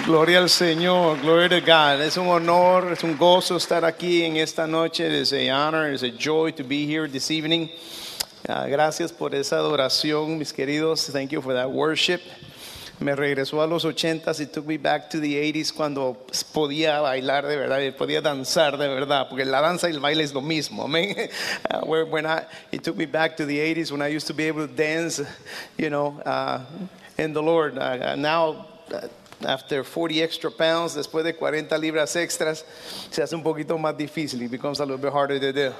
Gloria al Señor, glory to God. Es un honor, es un gozo estar aquí en esta noche. It is an honor, it is a joy to be here this evening. Gracias por esa adoración, mis queridos. Thank you for that worship. Me regresó a los 80s y took me back to the 80s cuando podía bailar de verdad, podía danzar de verdad, porque la danza y el baile es lo mismo. Amen. It took me back to the 80s when I used to be able to dance, in the Lord. Now, after 40 extra pounds, después de 40 libras extras, se hace un poquito más difícil. It becomes a little bit harder to do.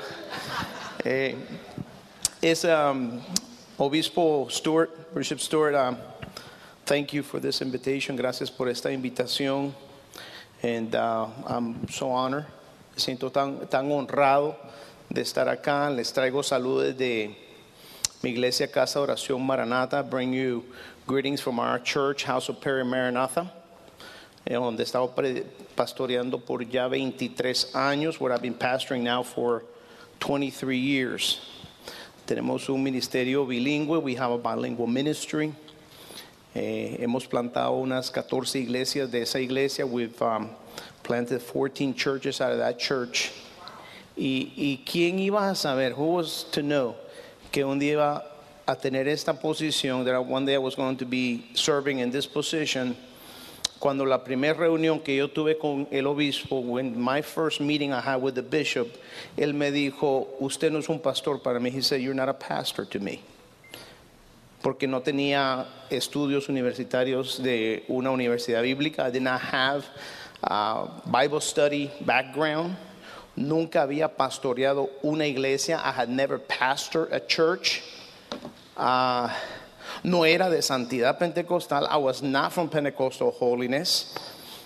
Obispo Stewart, Bishop Stewart, thank you for this invitation. Gracias por esta invitación. And I'm so honored. Me siento tan honrado de estar acá. Les traigo saludos de mi iglesia Casa Oración Maranatha. Bring you greetings from our church, House of Prayer Maranatha, donde he estado pastoreando por ya 23 años, where I've been pastoring now for 23 years. Tenemos un ministerio bilingüe. We have a bilingual ministry. Hemos plantado unas 14 iglesias de esa iglesia. We've planted 14 churches out of that church. ¿Y quién iba a saber? Who was to know que un día iba a tener esta posición, that one day I was going to be serving in this position? Cuando la primera reunión que yo tuve con el obispo, when my first meeting I had with the bishop, él me dijo, usted no es un pastor para mí. He said, you're not a pastor to me. Porque no tenía estudios universitarios de una universidad bíblica. I did not have a Bible study background. Nunca había pastoreado una iglesia. I had never pastored a church. No era de santidad pentecostal. I was not from Pentecostal holiness.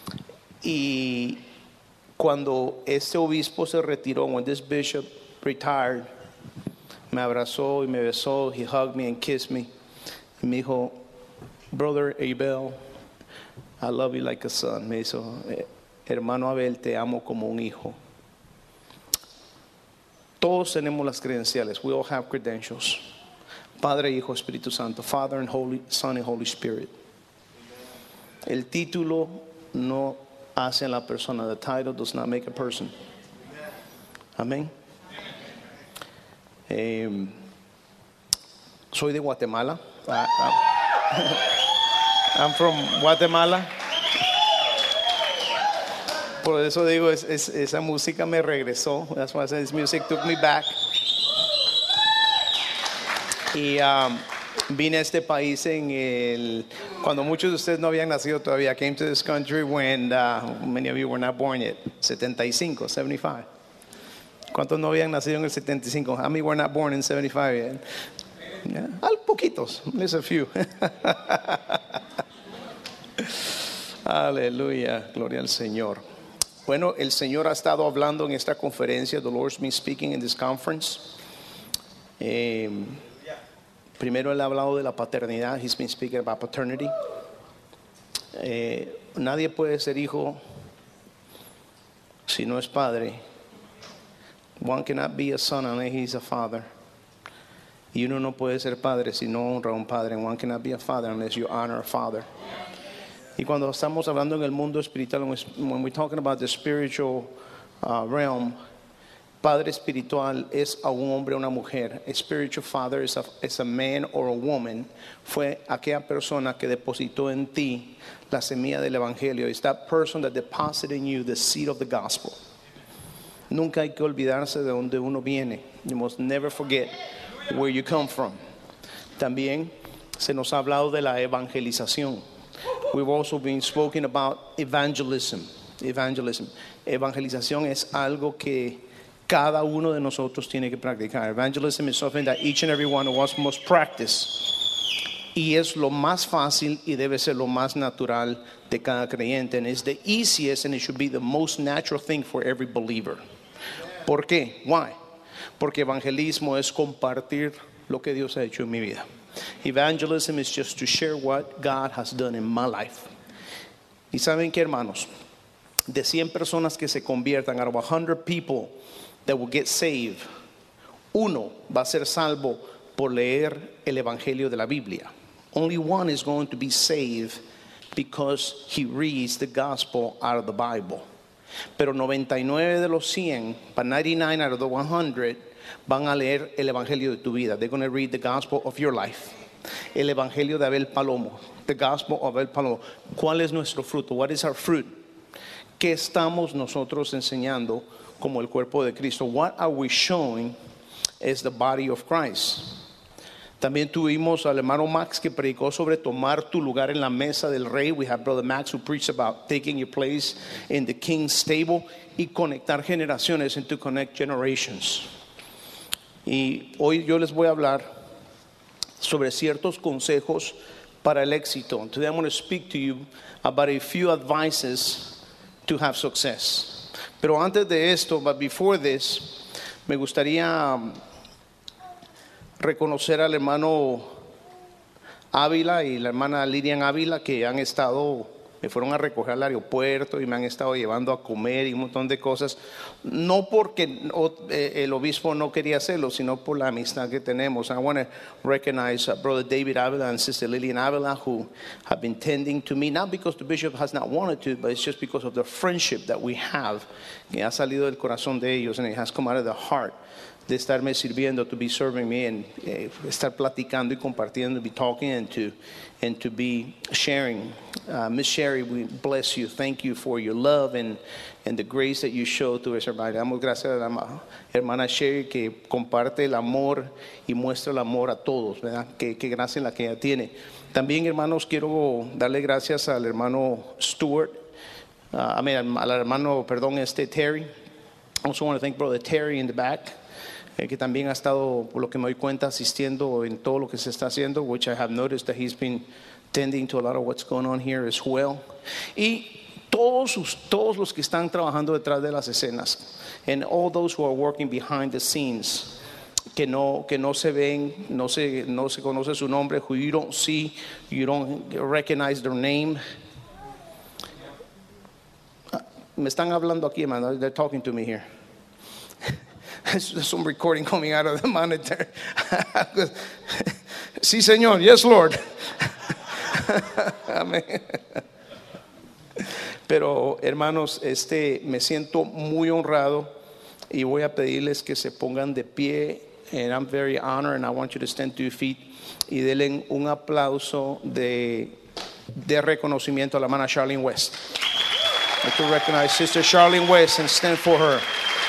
Y cuando este obispo se retiró, when this bishop retired, me abrazó y me besó. He hugged me and kissed me. Y me dijo, Brother Abel, I love you like a son. Me dijo, hermano Abel, te amo como un hijo. Todos tenemos las credenciales. We all have credentials. Padre, Hijo, Espíritu Santo. Father and Holy Son and Holy Spirit. El título no hace a la persona. The title does not make a person. Amén. Soy de Guatemala. I'm from Guatemala. Por eso digo, esa música me regresó. That's why I said this music took me back. Y vine a este país cuando muchos de ustedes no habían nacido todavía. I came to this country when many of you were not born yet. 75. ¿Cuántos no habían nacido en el 75? How many were not born in 75 yet? Yeah, poquitos, there's a few. Aleluya, gloria al Señor. Bueno, el Señor ha estado hablando en esta conferencia. The Lord's been speaking in this conference. Primero él ha hablado de la paternidad. He's been speaking about paternity. Nadie puede ser hijo si no es padre. One cannot be a son unless he's a father. Y uno no puede ser padre si no honra a un padre. One cannot be a father unless you honor a father. Y cuando estamos hablando en el mundo espiritual, when we're talking about the spiritual realm, padre espiritual es a un hombre o una mujer. A spiritual father is a man or a woman. Fue aquella persona que depositó en ti la semilla del evangelio. It's that person that deposited in you the seed of the gospel. Nunca hay que olvidarse de donde uno viene. You must never forget where you come from. También se nos ha hablado de la evangelización. We've also been spoken about evangelism. Evangelización es algo que cada uno de nosotros tiene que practicar. Evangelism is something that each and every one of us must practice. Y es lo más fácil y debe ser lo más natural de cada creyente. And it's the easiest and it should be the most natural thing for every believer. ¿Por qué? Why? Porque evangelismo es compartir lo que Dios ha hecho en mi vida. Evangelism is just to share what God has done in my life. Y saben qué, hermanos, de 100 personas que se conviertan, out of 100 people that will get saved, uno va a ser salvo por leer el evangelio de la Biblia. Only one is going to be saved because he reads the gospel out of the Bible. Pero 99 de los 100, but 99 out of the 100, van a leer el evangelio de tu vida. They're going to read the gospel of your life. El evangelio de Abel Palomo. The gospel of Abel Palomo. ¿Cuál es nuestro fruto? What is our fruit? ¿Qué estamos nosotros enseñando como el cuerpo de Cristo? What are we showing as the body of Christ? También tuvimos al hermano Max que predicó sobre tomar tu lugar en la mesa del rey. We have brother Max who preached about taking your place in the king's table y conectar generaciones and to connect generations. Y hoy yo les voy a hablar sobre ciertos consejos para el éxito. Today I'm going to speak to you about a few advices to have success. Pero antes de esto, but before this, me gustaría reconocer al hermano Ávila y la hermana Lilian Ávila que han estado, me fueron a recoger al aeropuerto y me han estado llevando a comer y un montón de cosas, no porque el obispo no quería hacerlo, sino por la amistad que tenemos. I want to recognize brother David Ávila and sister Lilian Ávila who have been tending to me, not because the bishop has not wanted to, but it's just because of the friendship that we have, que ha salido del corazón de ellos and it has come out of the heart. De estarme sirviendo, to be serving me, and estar platicando y compartiendo, be talking and to be sharing. Miss Sherry, we bless you. Thank you for your love and the grace that you show to us. Damos gracias a la hermana Sherry que comparte el amor y muestra el amor a todos, ¿verdad? Que gracia la que ella tiene. También, hermanos, quiero darle gracias al hermano Stuart, al hermano, Terry. I also want to thank brother Terry in the back. Que también ha estado, por lo que me doy cuenta, asistiendo en todo lo que se está haciendo, which I have noticed that he's been tending to a lot of what's going on here as well. Y todos los que están trabajando detrás de las escenas, and all those who are working behind the scenes, que no se ven, no se conoce su nombre, who you don't see, you don't recognize their name. Me están hablando aquí, man. They're talking to me here. There's some recording coming out of the monitor. Sí, Señor. Yes, Lord. Amén. Pero, hermanos, me siento muy honrado y voy a pedirles que se pongan de pie. And I'm very honored, and I want you to stand to your feet y denle un aplauso de reconocimiento a la hermana Charlene West. I'd like to recognize Sister Charlene West and stand for her.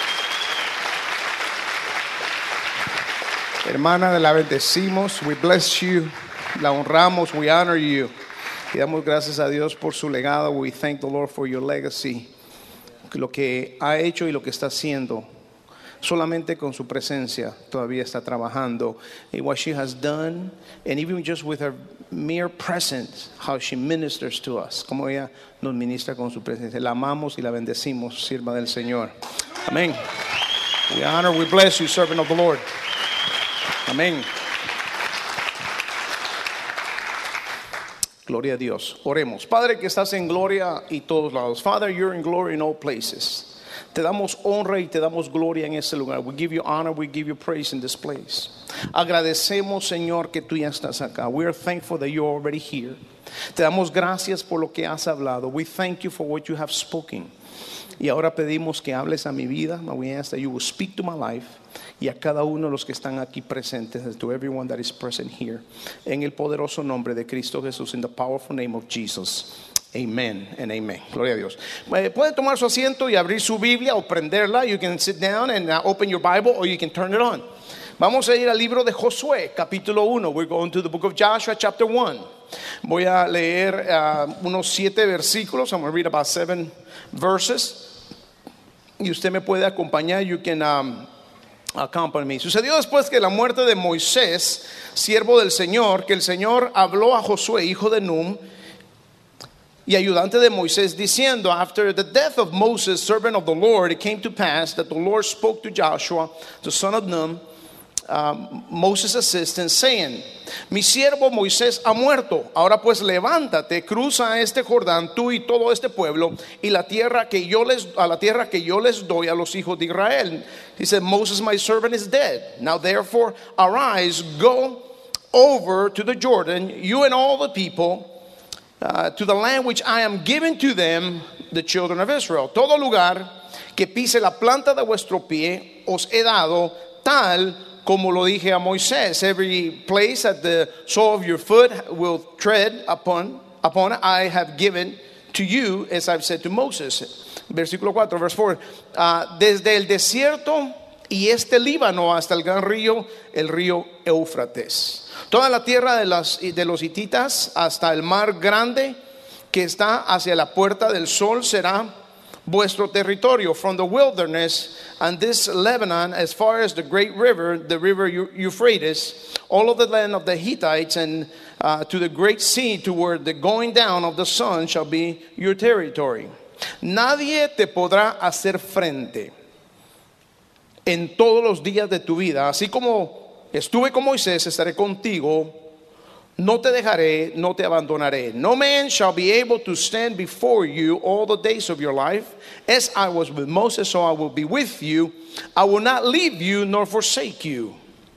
Hermana, la bendecimos. We bless you. La honramos. We honor you. Y damos gracias a Dios por su legado. We thank the Lord for your legacy. Lo que ha hecho y lo que está haciendo. Solamente con su presencia todavía está trabajando. And what she has done, and even just with her mere presence, how she ministers to us. Como ella nos ministra con su presencia. La amamos y la bendecimos, sierva del Señor. Amén. We honor, we bless you, servant of the Lord. Amén. Gloria a Dios. Oremos. Padre que estás en gloria y todos lados. Father, you're in glory in all places. Te damos honra y te damos gloria en este lugar. We give you honor, we give you praise in this place. Agradecemos, Señor, que tú ya estás acá. We are thankful that you're already here. Te damos gracias por lo que has hablado. We thank you for what you have spoken. Y ahora pedimos que hables a mi vida. We ask that you will speak to my life. Y a cada uno de los que están aquí presentes, to everyone that is present here, en el poderoso nombre de Cristo Jesús, in the powerful name of Jesus. Amen and amen. Gloria a Dios. Puede tomar su asiento y abrir su Biblia o prenderla. You can sit down and open your Bible, or you can turn it on. Vamos a ir al libro de Josué, capítulo 1. We're going to the book of Joshua, chapter 1. Voy a leer unos 7 versículos. I'm going to read about 7 verses. Y usted me puede acompañar. You can accompany me. Sucedió después que la muerte de Moisés, siervo del Señor, que el Señor habló a Josué, hijo de Nun, y ayudante de Moisés, diciendo, after the death of Moses, servant of the Lord, it came to pass that the Lord spoke to Joshua, the son of Nun, Moses' assistant, saying, mi siervo Moisés ha muerto. Ahora pues levántate, cruza este Jordán, tú y todo este pueblo, y a la tierra que yo les doy a los hijos de Israel. He said, Moses my servant is dead. Now therefore arise, go over to the Jordan, you and all the people, to the land which I am giving to them, the children of Israel. Todo lugar que pise la planta de vuestro pie os he dado, tal como lo dije a Moisés. Every place that the sole of your foot will tread upon I have given to you, as I've said to Moses. Versículo 4, verse 4. Desde el desierto y este Líbano hasta el gran río, el río Éufrates. Toda la tierra de los hititas hasta el mar grande que está hacia la puerta del sol será vuestro territorio. From the wilderness and this Lebanon as far as the great river, the river Euphrates, all of the land of the Hittites, and to the great sea toward the going down of the sun shall be your territory. Nadie te podrá hacer frente en todos los días de tu vida. Así como estuve con Moisés, estaré contigo. No te dejaré, no te abandonaré. No man shall be able to stand before you all the days of your life. As I was with Moses, so I will be with you. I will not leave you nor forsake you.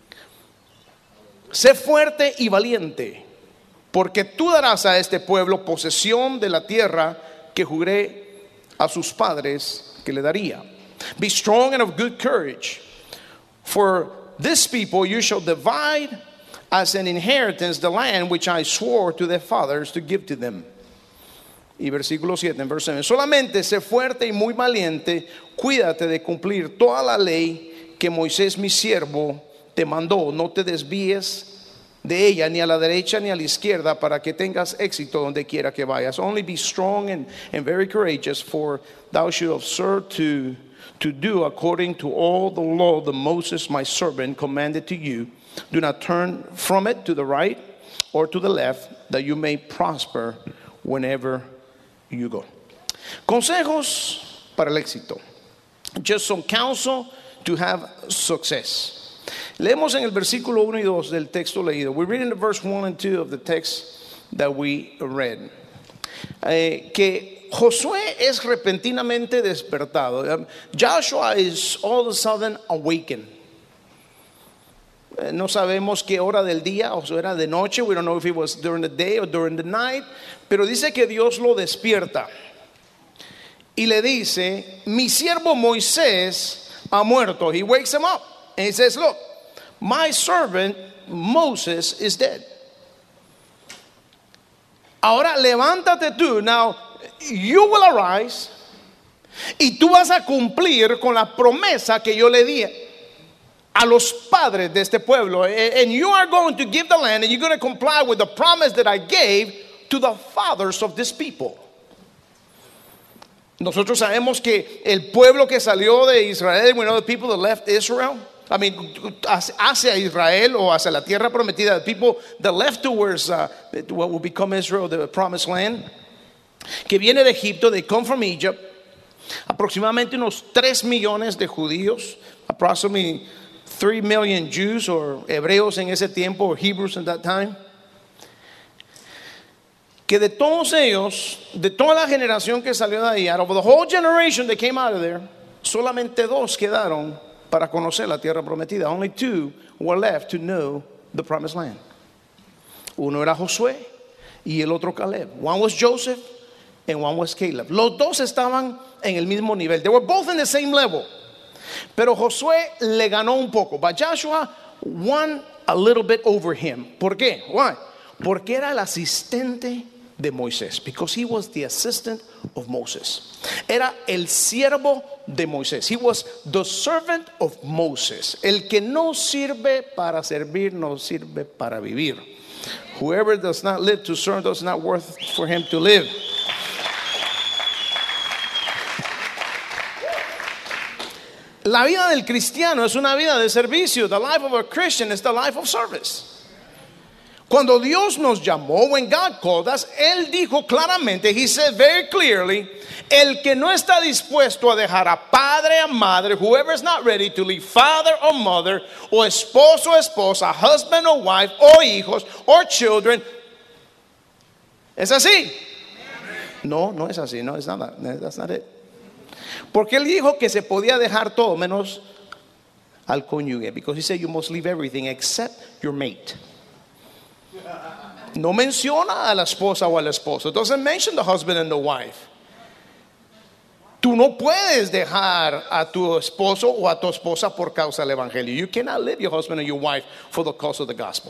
Sé fuerte y valiente, porque tú darás a este pueblo posesión de la tierra que juré a sus padres que le daría. Be strong and of good courage, for this people you shall divide as an inheritance the land which I swore to their fathers to give to them. Y versículo 7, en verso 7. Solamente sé fuerte y muy valiente, cuídate de cumplir toda la ley que Moisés mi siervo te mandó. No te desvíes de ella ni a la derecha ni a la izquierda, para que tengas éxito donde quiera que vayas. Only be strong and very courageous, for thou shalt observe to do according to all the law that Moses my servant commanded to you. Do not turn from it to the right or to the left, that you may prosper whenever you go. Consejos para el éxito. Just some counsel to have success. Leemos en el versículo 1 y 2 del texto leído. We're reading the verse 1 and 2 of the text that we read. Que Josué es repentinamente despertado. Joshua is all of a sudden awakened. No sabemos qué hora del día, o sea, era de noche. We don't know if it was during the day or during the night. Pero dice que Dios lo despierta y le dice: mi siervo Moisés ha muerto. He wakes him up and he says, look, my servant Moses is dead. Ahora levántate tú. Now you will arise, y tú vas a cumplir con la promesa que yo le di a los padres de este pueblo. And you are going to give the land, and you're going to comply with the promise that I gave to the fathers of this people. Nosotros sabemos que el pueblo que salió de Israel, we know the people that left Israel, I mean, hacia Israel o hacia la tierra prometida, the people that left towards what will become Israel, the promised land, que viene de Egipto, they come from Egypt. Aproximadamente unos 3 millones de judíos, approximately 3 million Jews or hebreos en ese tiempo, or Hebrews at that time. Que de todos ellos, de toda la generación que salió de ahí, out of the whole generation that came out of there, solamente 2 quedaron para conocer la tierra prometida. Only 2 were left to know the promised land. Uno era Josué y el otro Caleb. One was Joseph and one was Caleb. Los dos estaban en el mismo nivel. They were both in the same level. Pero Josué le ganó un poco. But Joshua won a little bit over him. ¿Por qué? Why? Porque era el asistente de Moisés. Because he was the assistant of Moses. Era el siervo de Moisés. He was the servant of Moses. El que no sirve para servir, no sirve para vivir. Whoever does not live to serve, does not worth for him to live. La vida del cristiano es una vida de servicio. The life of a Christian is the life of service. Cuando Dios nos llamó, when God called us, Él dijo claramente, He said very clearly, el que no está dispuesto a dejar a padre, a madre, whoever is not ready to leave father or mother, o esposo o esposa, husband or wife, or hijos, or children. ¿Es así? No, no es así. No, it's not that. That's not it. Porque Él dijo que se podía dejar todo menos al cónyuge. Because He said you must leave everything except your mate. No menciona a la esposa o al esposo. It doesn't mention the husband and the wife. Tú no puedes dejar a tu esposo o a tu esposa por causa del evangelio. You cannot leave your husband or your wife for the cause of the gospel.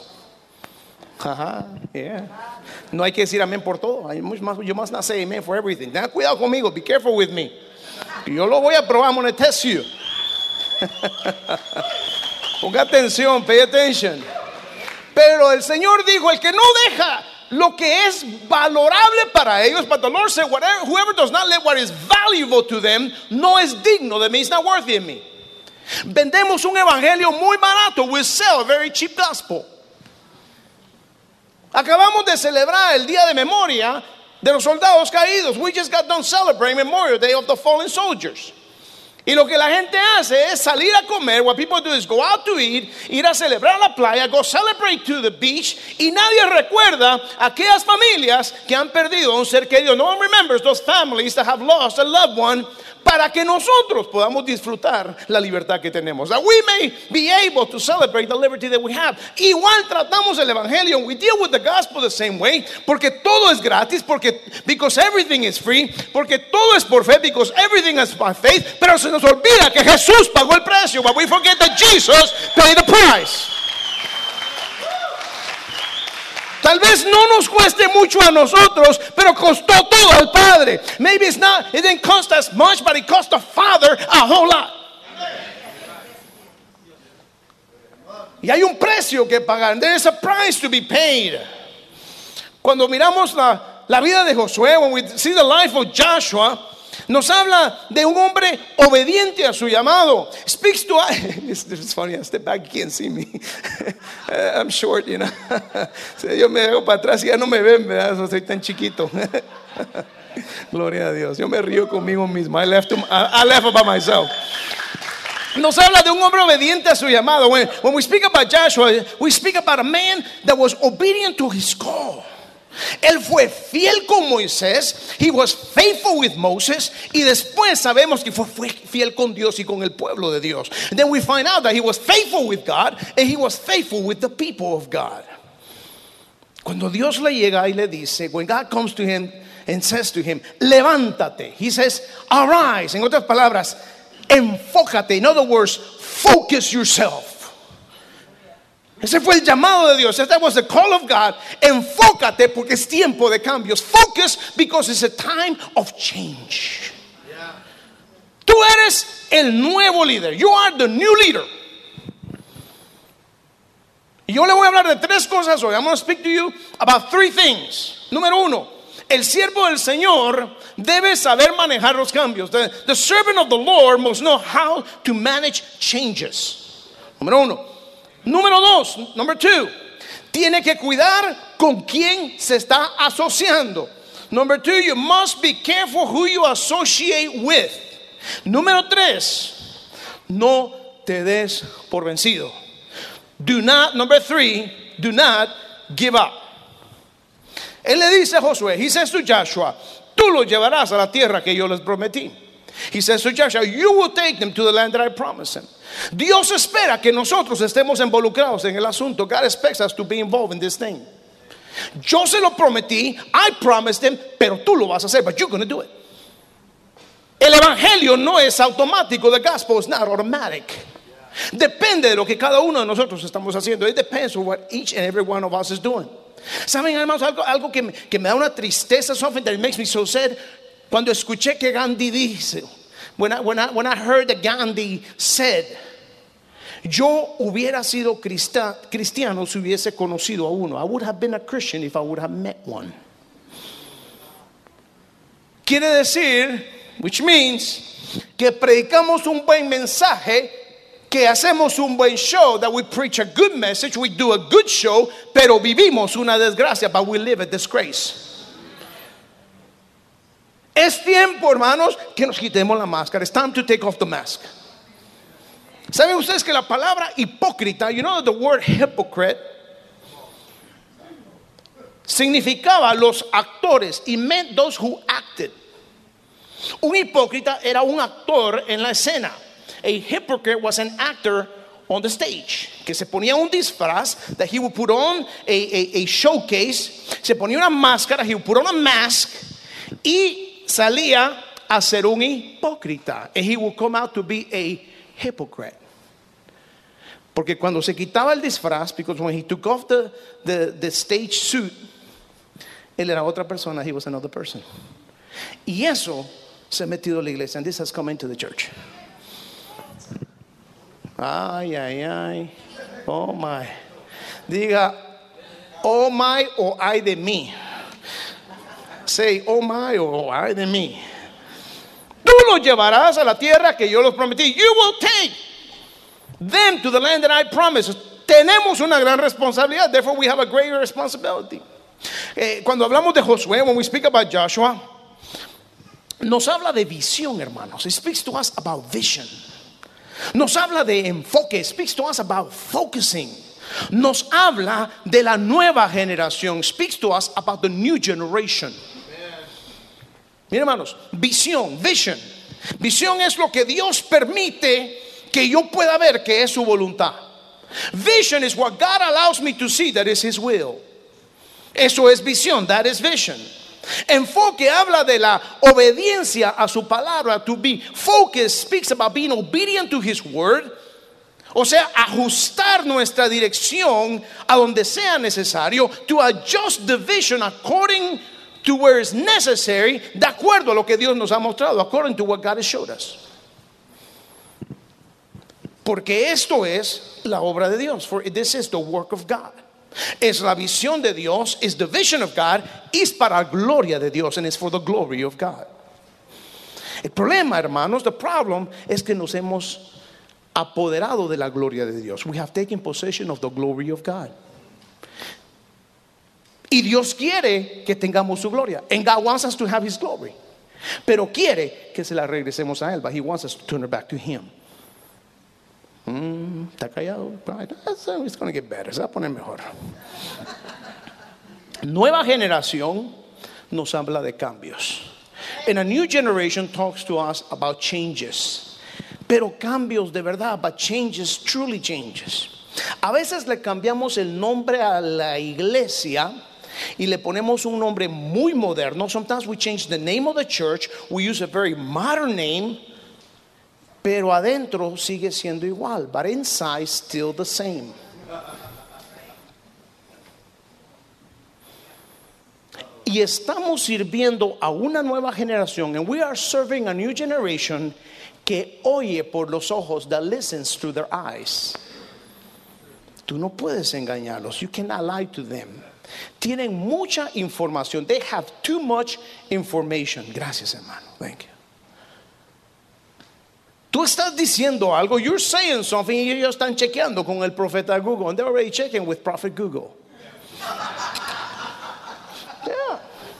Yeah. No hay que decir amén por todo. You must not say amen for everything. Ten cuidado conmigo. Be careful with me. Yo lo voy a probar. I'm going to test you. Ponga atención. Pay attention. Pero el Señor dijo, el que no deja lo que es valorable para ellos, but the Lord said, whoever does not let what is valuable to them, no es digno de mí, it's not worthy of me. Vendemos un evangelio muy barato. We sell a very cheap gospel. Acabamos de celebrar el día de memoria de los soldados caídos. We just got done celebrating Memorial Day of the fallen soldiers. Y lo que la gente hace es salir a comer. What people do is go out to eat, ir a celebrar a la playa, go celebrate to the beach, y nadie recuerda a aquellas familias que han perdido a un ser querido. No one remembers those families that have lost a loved one, para que nosotros podamos disfrutar la libertad que tenemos. That we may be able to celebrate the liberty that we have. Igual tratamos el evangelio, and we deal with the gospel the same way, porque todo es gratis, because everything is free, porque todo es por fe, because everything is by faith. Pero se nos olvida que Jesús pagó el precio, but we forget that Jesus paid the price. Tal vez no nos cueste mucho a nosotros, pero costó todo al Padre. Maybe it didn't cost us much, but it cost the Father a whole lot. Y hay un precio que pagar. There is a price to be paid. Cuando miramos la vida de Josué, when we see the life of Joshua, nos habla de un hombre obediente a su llamado. Speaks to us. It's funny, I step back, you can't see me. I'm short, you know. Yo me hago para atrás y ya no me ven, ¿verdad? Soy tan chiquito. Gloria a Dios. Yo me río conmigo mismo. I laugh about myself. Nos habla de un hombre obediente a su llamado. When we speak about Joshua, we speak about a man that was obedient to his call. Él fue fiel con Moisés. He was faithful with Moses. Y después sabemos que fue fiel con Dios y con el pueblo de Dios. And then we find out that he was faithful with God, and he was faithful with the people of God. Cuando Dios le llega y le dice, when God comes to him and says to him, levántate, he says, arise. En otras palabras, enfócate. In other words, focus yourself. Ese fue el llamado de Dios. That was the call of God. Enfócate porque es tiempo de cambios. Focus because it's a time of change. Yeah. Tú eres el nuevo líder. You are the new leader. Y yo le voy a hablar de tres cosas hoy. I'm going to speak to you about three things. Número uno, el siervo del Señor debe saber manejar los cambios. The servant of the Lord must know how to manage changes. Número uno. Número dos, number two, tiene que cuidar con quién se está asociando. Number two, you must be careful who you associate with. Número tres, no te des por vencido. Number three, do not give up. Él le dice a Josué, he says to Joshua, tú los llevarás a la tierra que yo les prometí. He says to Joshua, you will take them to the land that I promised him. Dios espera que nosotros estemos involucrados en el asunto. God expects us to be involved in this thing. Yo se lo prometí, I promised him, pero tú lo vas a hacer, but you're going to do it. El evangelio no es automático. The gospel is not automatic. Depende de lo que cada uno de nosotros estamos haciendo. It depends on what each and every one of us is doing. ¿Saben, hermanos? Algo que me da una tristeza, something that makes me so sad. Cuando escuché que Gandhi dice, when I heard that Gandhi said, yo hubiera sido cristiano si hubiese conocido a uno. I would have been a Christian if I would have met one. Quiere decir, which means, que predicamos un buen mensaje, que hacemos un buen show, that we preach a good message, we do a good show, pero vivimos una desgracia, but we live a disgrace. Es tiempo, hermanos, que nos quitemos la máscara. It's time to take off the mask. ¿Saben ustedes que la palabra hipócrita, you know the word hypocrite, significaba los actores, it meant those who acted. Un hipócrita era un actor en la escena. A hypocrite was an actor on the stage. que se ponía un disfraz, that he would put on a showcase, se ponía una máscara, he would put on a mask, y salía a ser un hipócrita. And he would come out to be a hypocrite. Porque cuando se quitaba el disfraz, because when he took off the stage suit, él era otra persona, he was another person. Y eso se ha metido en la iglesia, and this has come into the church. Ay, ay, ay. Oh my. Diga, oh my o ay de mí. Say, oh my o ay de mí. Tú los llevarás a la tierra que yo los prometí. You will take them to the land that I promised. Tenemos una gran responsabilidad. Therefore we have a greater responsibility. Cuando hablamos de Josué, when we speak about Joshua, nos habla de visión, hermanos. It speaks to us about vision. Nos habla de enfoque. It speaks to us about focusing. Nos habla de la nueva generación. Speaks to us about the new generation. Miren, hermanos, visión, vision. Visión es lo que Dios permite que yo pueda ver que es su voluntad. Vision is what God allows me to see that is His will. Eso es visión, that is vision. Enfoque habla de la obediencia a su palabra. To be focused speaks about being obedient to His word. O sea, ajustar nuestra dirección a donde sea necesario. To adjust the vision according to where is necessary, de acuerdo a lo que Dios nos ha mostrado, according to what God has showed us. Porque esto es la obra de Dios. For this is the work of God. Es la visión de Dios, is the vision of God, es para gloria de Dios, and it's for the glory of God. El problema, hermanos, the problem es que nos hemos apoderado de la gloria de Dios. We have taken possession of the glory of God. Y Dios quiere que tengamos su gloria. And God wants us to have His glory. Pero quiere que se la regresemos a Él. But He wants us to turn it back to Him. Está callado. It's going to get better. Se va a poner mejor. Nueva generación nos habla de cambios. And a new generation talks to us about changes. Pero cambios de verdad, but changes, truly changes. A veces le cambiamos el nombre a la iglesia y le ponemos un nombre muy moderno. Sometimes we change the name of the church. We use a very modern name. Pero adentro sigue siendo igual. But inside still the same. Y estamos sirviendo a una nueva generación. And we are serving a new generation que oye por los ojos, that listens through their eyes. Tú no puedes engañarlos. You cannot lie to them. Tienen mucha información. They have too much information. Gracias, hermano. Thank you. Tú estás diciendo algo, you're saying something, y ellos están chequeando con el profeta Google, and they're already checking with Prophet Google. Yeah.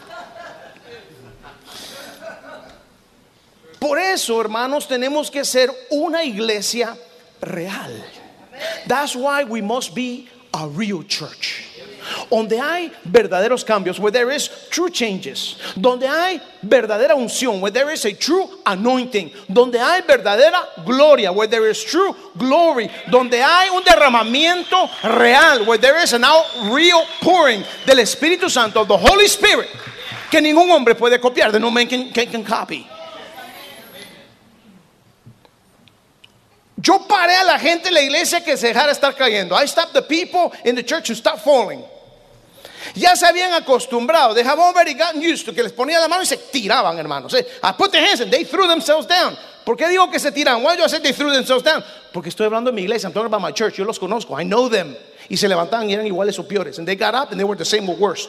Por eso, hermanos, tenemos que ser una iglesia real. That's why we must be a real church. Donde hay verdaderos cambios, where there is true changes, donde hay verdadera unción, where there is a true anointing, donde hay verdadera gloria, where there is true glory, donde hay un derramamiento real, where there is an out real pouring del Espíritu Santo, of the Holy Spirit, que ningún hombre puede copiar, that no man can copy. Yo paré a la gente en la iglesia que se dejara estar cayendo. I stopped the people in the church to stop falling. Ya se habían acostumbrado. They have already gotten used to que les ponía la mano y se tiraban, hermanos. I put their hands and they threw themselves down. ¿Por qué digo que se tiran? Why do I say they threw themselves down? Porque estoy hablando de mi iglesia. I'm talking about my church. Yo los conozco. I know them. Y se levantaban y eran iguales o peores. And they got up and they were the same or worst.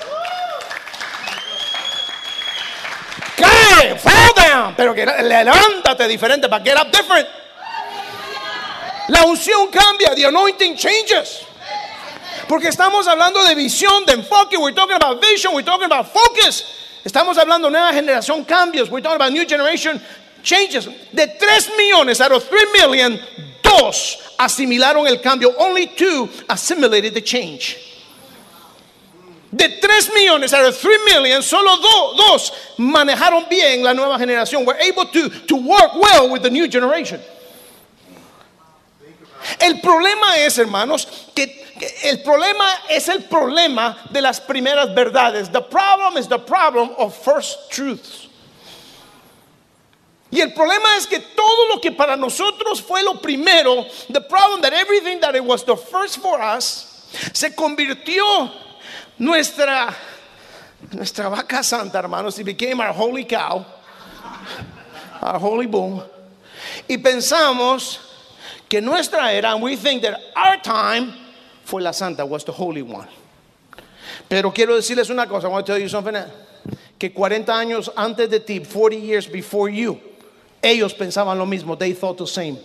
Cae, fall down. Pero que levántate diferente para get up different. La unción cambia. The anointing changes. Porque estamos hablando de visión, de enfoque. We're talking about vision. We're talking about focus. Estamos hablando de nueva generación, cambios. We're talking about new generation changes. De 3 millones out of 3 million, 2 asimilaron el cambio. Only 2 assimilated the change. De 3 millones out of 3 million, solo 2 manejaron bien la nueva generación. Were able to work well with the new generation. El problema es, hermanos, que el problema es el problema de las primeras verdades. The problem is the problem of first truths. Y el problema es que todo lo que para nosotros fue lo primero, the problem that everything that it was the first for us, se convirtió nuestra vaca santa, hermanos. It became our holy cow, our holy bull. Y pensamos que nuestra era, and we think that our time fue la santa, was the holy one. Pero quiero decirles una cosa, I want to tell you something, que 40 años antes de ti, 40 years before you, ellos pensaban lo mismo, they thought the same.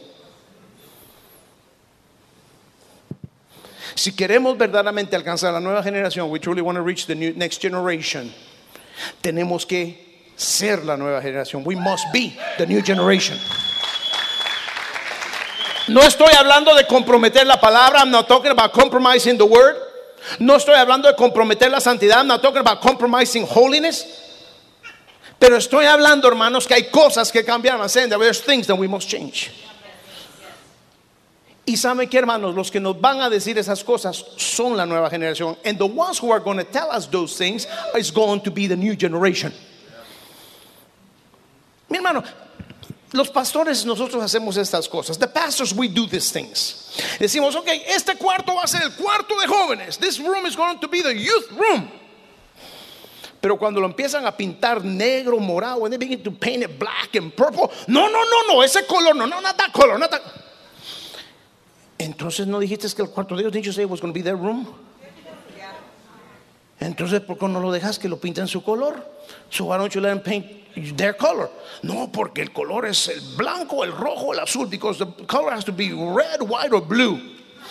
Si queremos verdaderamente alcanzar la nueva generación, we truly want to reach the next generation, tenemos que ser la nueva generación. We must be the new generation. No estoy hablando de comprometer la palabra. I'm not talking about compromising the word. No estoy hablando de comprometer la santidad. I'm not talking about compromising holiness. Pero estoy hablando, hermanos, que hay cosas que cambiar. I'm saying that there's things that we must change. Y saben que, hermanos, los que nos van a decir esas cosas son la nueva generación. And the ones who are going to tell us those things is going to be the new generation. Mi hermano, los pastores, nosotros hacemos estas cosas. The pastors, we do these things. Decimos, okay, este cuarto va a ser el cuarto de jóvenes. This room is going to be the youth room. Pero cuando lo empiezan a pintar negro, morado, when they begin to paint it black and purple, no, ese color, no, not that color, not that. Entonces no dijiste que el cuarto de Dios, didn't you say it was going to be their room? Entonces, ¿por qué no lo dejas que lo pinten su color? So why don't you let them paint their color? No, porque el color es el blanco, el rojo, el azul, because the color has to be red, white or blue.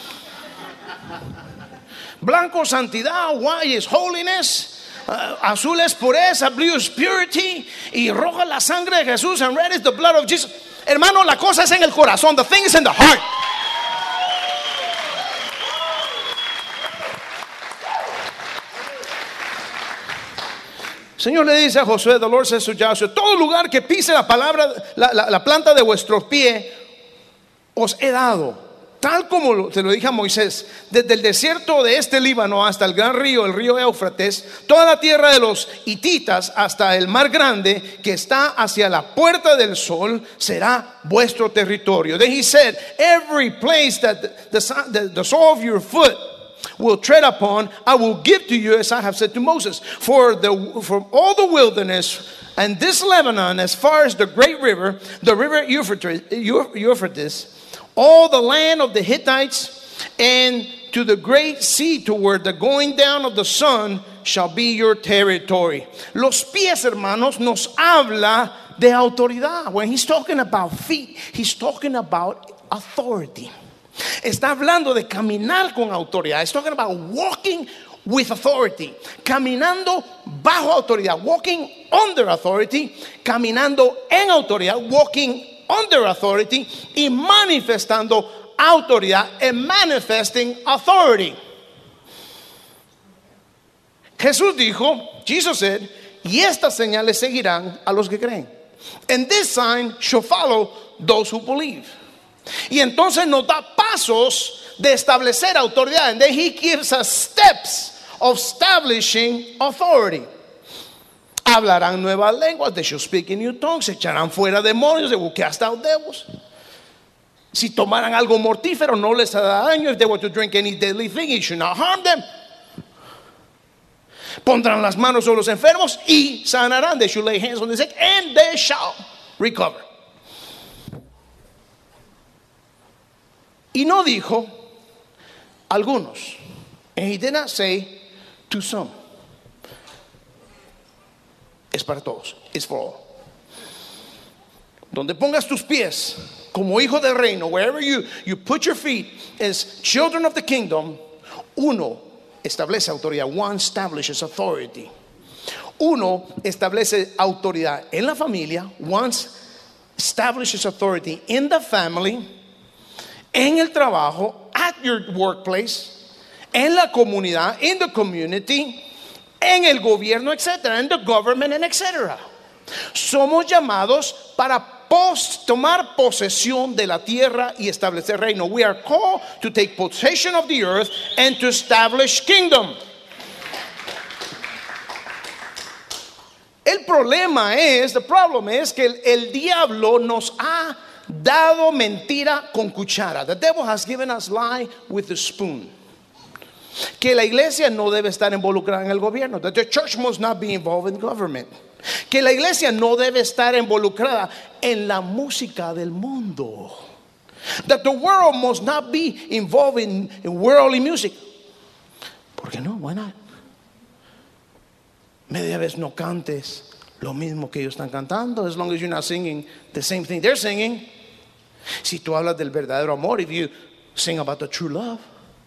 Blanco santidad, white is holiness, azul es pureza, blue is purity, y roja la sangre de Jesús, and red is the blood of Jesus. Hermano, la cosa es en el corazón. The thing is in the heart. Señor le dice a Josué, the Lord says to Joshua, todo lugar que pise la palabra, la planta de vuestro pie, os he dado, tal como te lo dije a Moisés, desde el desierto de este Líbano hasta el gran río, el río Éufrates, toda la tierra de los hititas hasta el mar grande que está hacia la puerta del sol será vuestro territorio. Then he said, every place that the sole of your foot will tread upon, I will give to you, as I have said to Moses. For all the wilderness and this Lebanon, as far as the great river, the river Euphrates, all the land of the Hittites, and to the great sea toward the going down of the sun, shall be your territory. Los pies, hermanos, nos habla de autoridad. When he's talking about feet, he's talking about authority. Está hablando de caminar con autoridad. He's talking about walking with authority. Caminando bajo autoridad. Walking under authority. Caminando en autoridad. Walking under authority. Y manifestando autoridad. And manifesting authority. Jesús dijo, Jesus said, y estas señales seguirán a los que creen. And this sign shall follow those who believe. Y entonces nos da pasos de establecer autoridad. And then he gives us steps of establishing authority. Hablarán nuevas lenguas. They shall speak in new tongues. Echarán fuera demonios. They will cast out devils. Si tomaran algo mortífero, no les hará daño. If they were to drink any deadly thing, it should not harm them. Pondrán las manos sobre los enfermos y sanarán. They should lay hands on the sick and they shall recover. Y no dijo algunos. And he did not say to some. Es para todos. It's for all. Donde pongas tus pies como hijo del reino, wherever you put your feet as children of the kingdom, uno establece autoridad. One establishes authority. Uno establece autoridad en la familia. One establishes authority in the family. En el trabajo, at your workplace, en la comunidad, in the community, en el gobierno, etc., in the government, and etc. Somos llamados para tomar posesión de la tierra y establecer reino. We are called to take possession of the earth and to establish kingdom. El problema es que el diablo nos ha dado mentira con cuchara. The devil has given us lie with a spoon. Que la iglesia no debe estar involucrada en el gobierno. That the church must not be involved in government. Que la iglesia no debe estar involucrada en la música del mundo. That the world must not be involved in worldly music. ¿Por qué no? Why not? Media vez no cantes lo mismo que ellos están cantando, as long as you're not singing the same thing they're singing. Si tú hablas del verdadero amor, if you sing about the true love.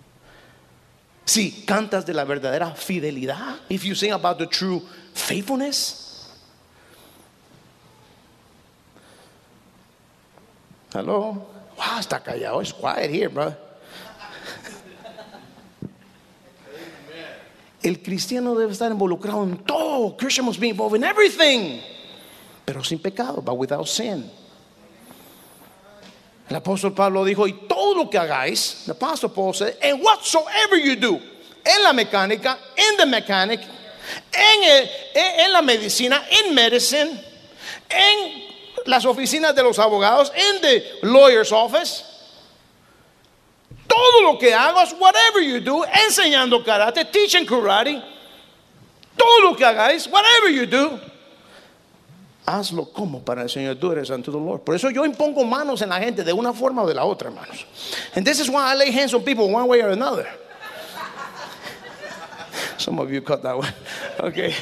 Si cantas de la verdadera fidelidad, if you sing about the true faithfulness. Hello. Wow, está callado. It's quiet here, bro. El cristiano debe estar involucrado en todo. Christian must be involved in everything, pero sin pecado, but without sin. El apóstol Pablo dijo, y todo lo que hagáis, the apostle Paul said, and whatsoever you do, en la mecánica, in the mechanic, en la medicina, in medicine, en las oficinas de los abogados, in the lawyer's office. Todo lo que hagas, whatever you do, enseñando karate, teaching karate, todo lo que hagáis, whatever you do, hazlo como para el Señor. Do it unto the Lord. Por eso yo impongo manos en la gente de una forma o de la otra, hermanos. And this is why I lay hands on people one way or another. Some of you caught that one. Okay.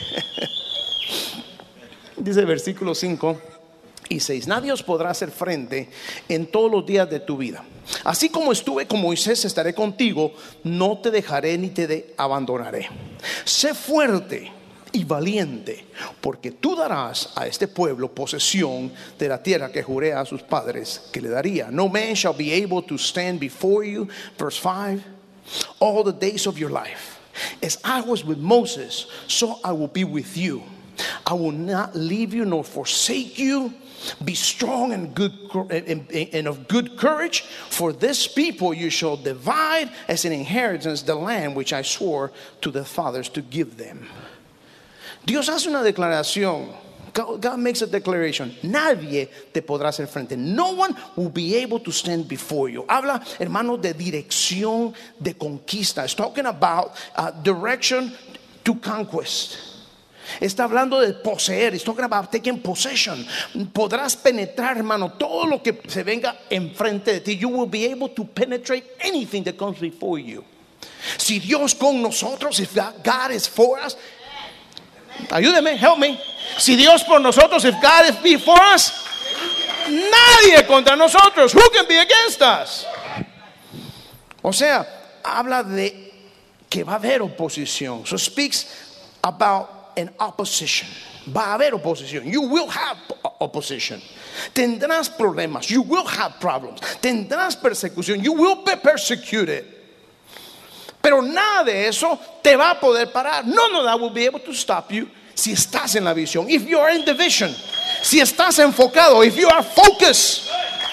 Dice versículo 5 y 6: nadie os podrá hacer frente en todos los días de tu vida. Así como estuve con Moisés, estaré contigo, no te dejaré ni te abandonaré. Sé fuerte y valiente, porque tú darás a este pueblo posesión de la tierra que juré a sus padres que le daría. No man shall be able to stand before you. Verse 5: all the days of your life, as I was with Moses, so I will be with you. I will not leave you nor forsake you. Be strong and good and of good courage, for this people you shall divide as an inheritance the land which I swore to the fathers to give them. Dios hace una declaración. God makes a declaration. Nadie te podrá hacer frente. No one will be able to stand before you. Habla, hermano, de dirección de conquista. It's talking about direction to conquest. Está hablando de poseer. It's talking about taking possession. Podrás penetrar, hermano, todo lo que se venga enfrente de ti. You will be able to penetrate anything that comes before you. Si Dios con nosotros, if God is for us, ayúdeme, help me. Si Dios por nosotros, if God is before us, nadie contra nosotros. Who can be against us? O sea, habla de que va a haber oposición. So speaks about an opposition. Va a haber oposición. You will have opposition. Tendrás problemas. You will have problems. Tendrás persecución. You will be persecuted. Pero nada de eso te va a poder parar. None of that will be able to stop you si estás en la visión. If you are in the vision. Si estás enfocado. If you are focused.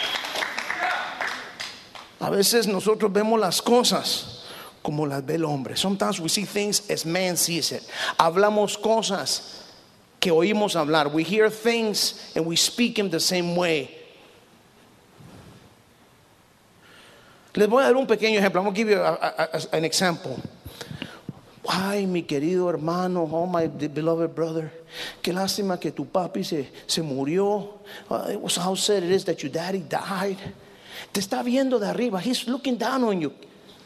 A veces nosotros vemos las cosas como las ve el hombre. Sometimes we see things as man sees it. Hablamos cosas que oímos hablar. We hear things and we speak them the same way. Les voy a dar un pequeño ejemplo. I'm going to give you an example. Ay, mi querido hermano, oh my beloved brother, qué lástima que tu papi se murió. It was how sad it is that your daddy died. Te está viendo de arriba. He's looking down on you.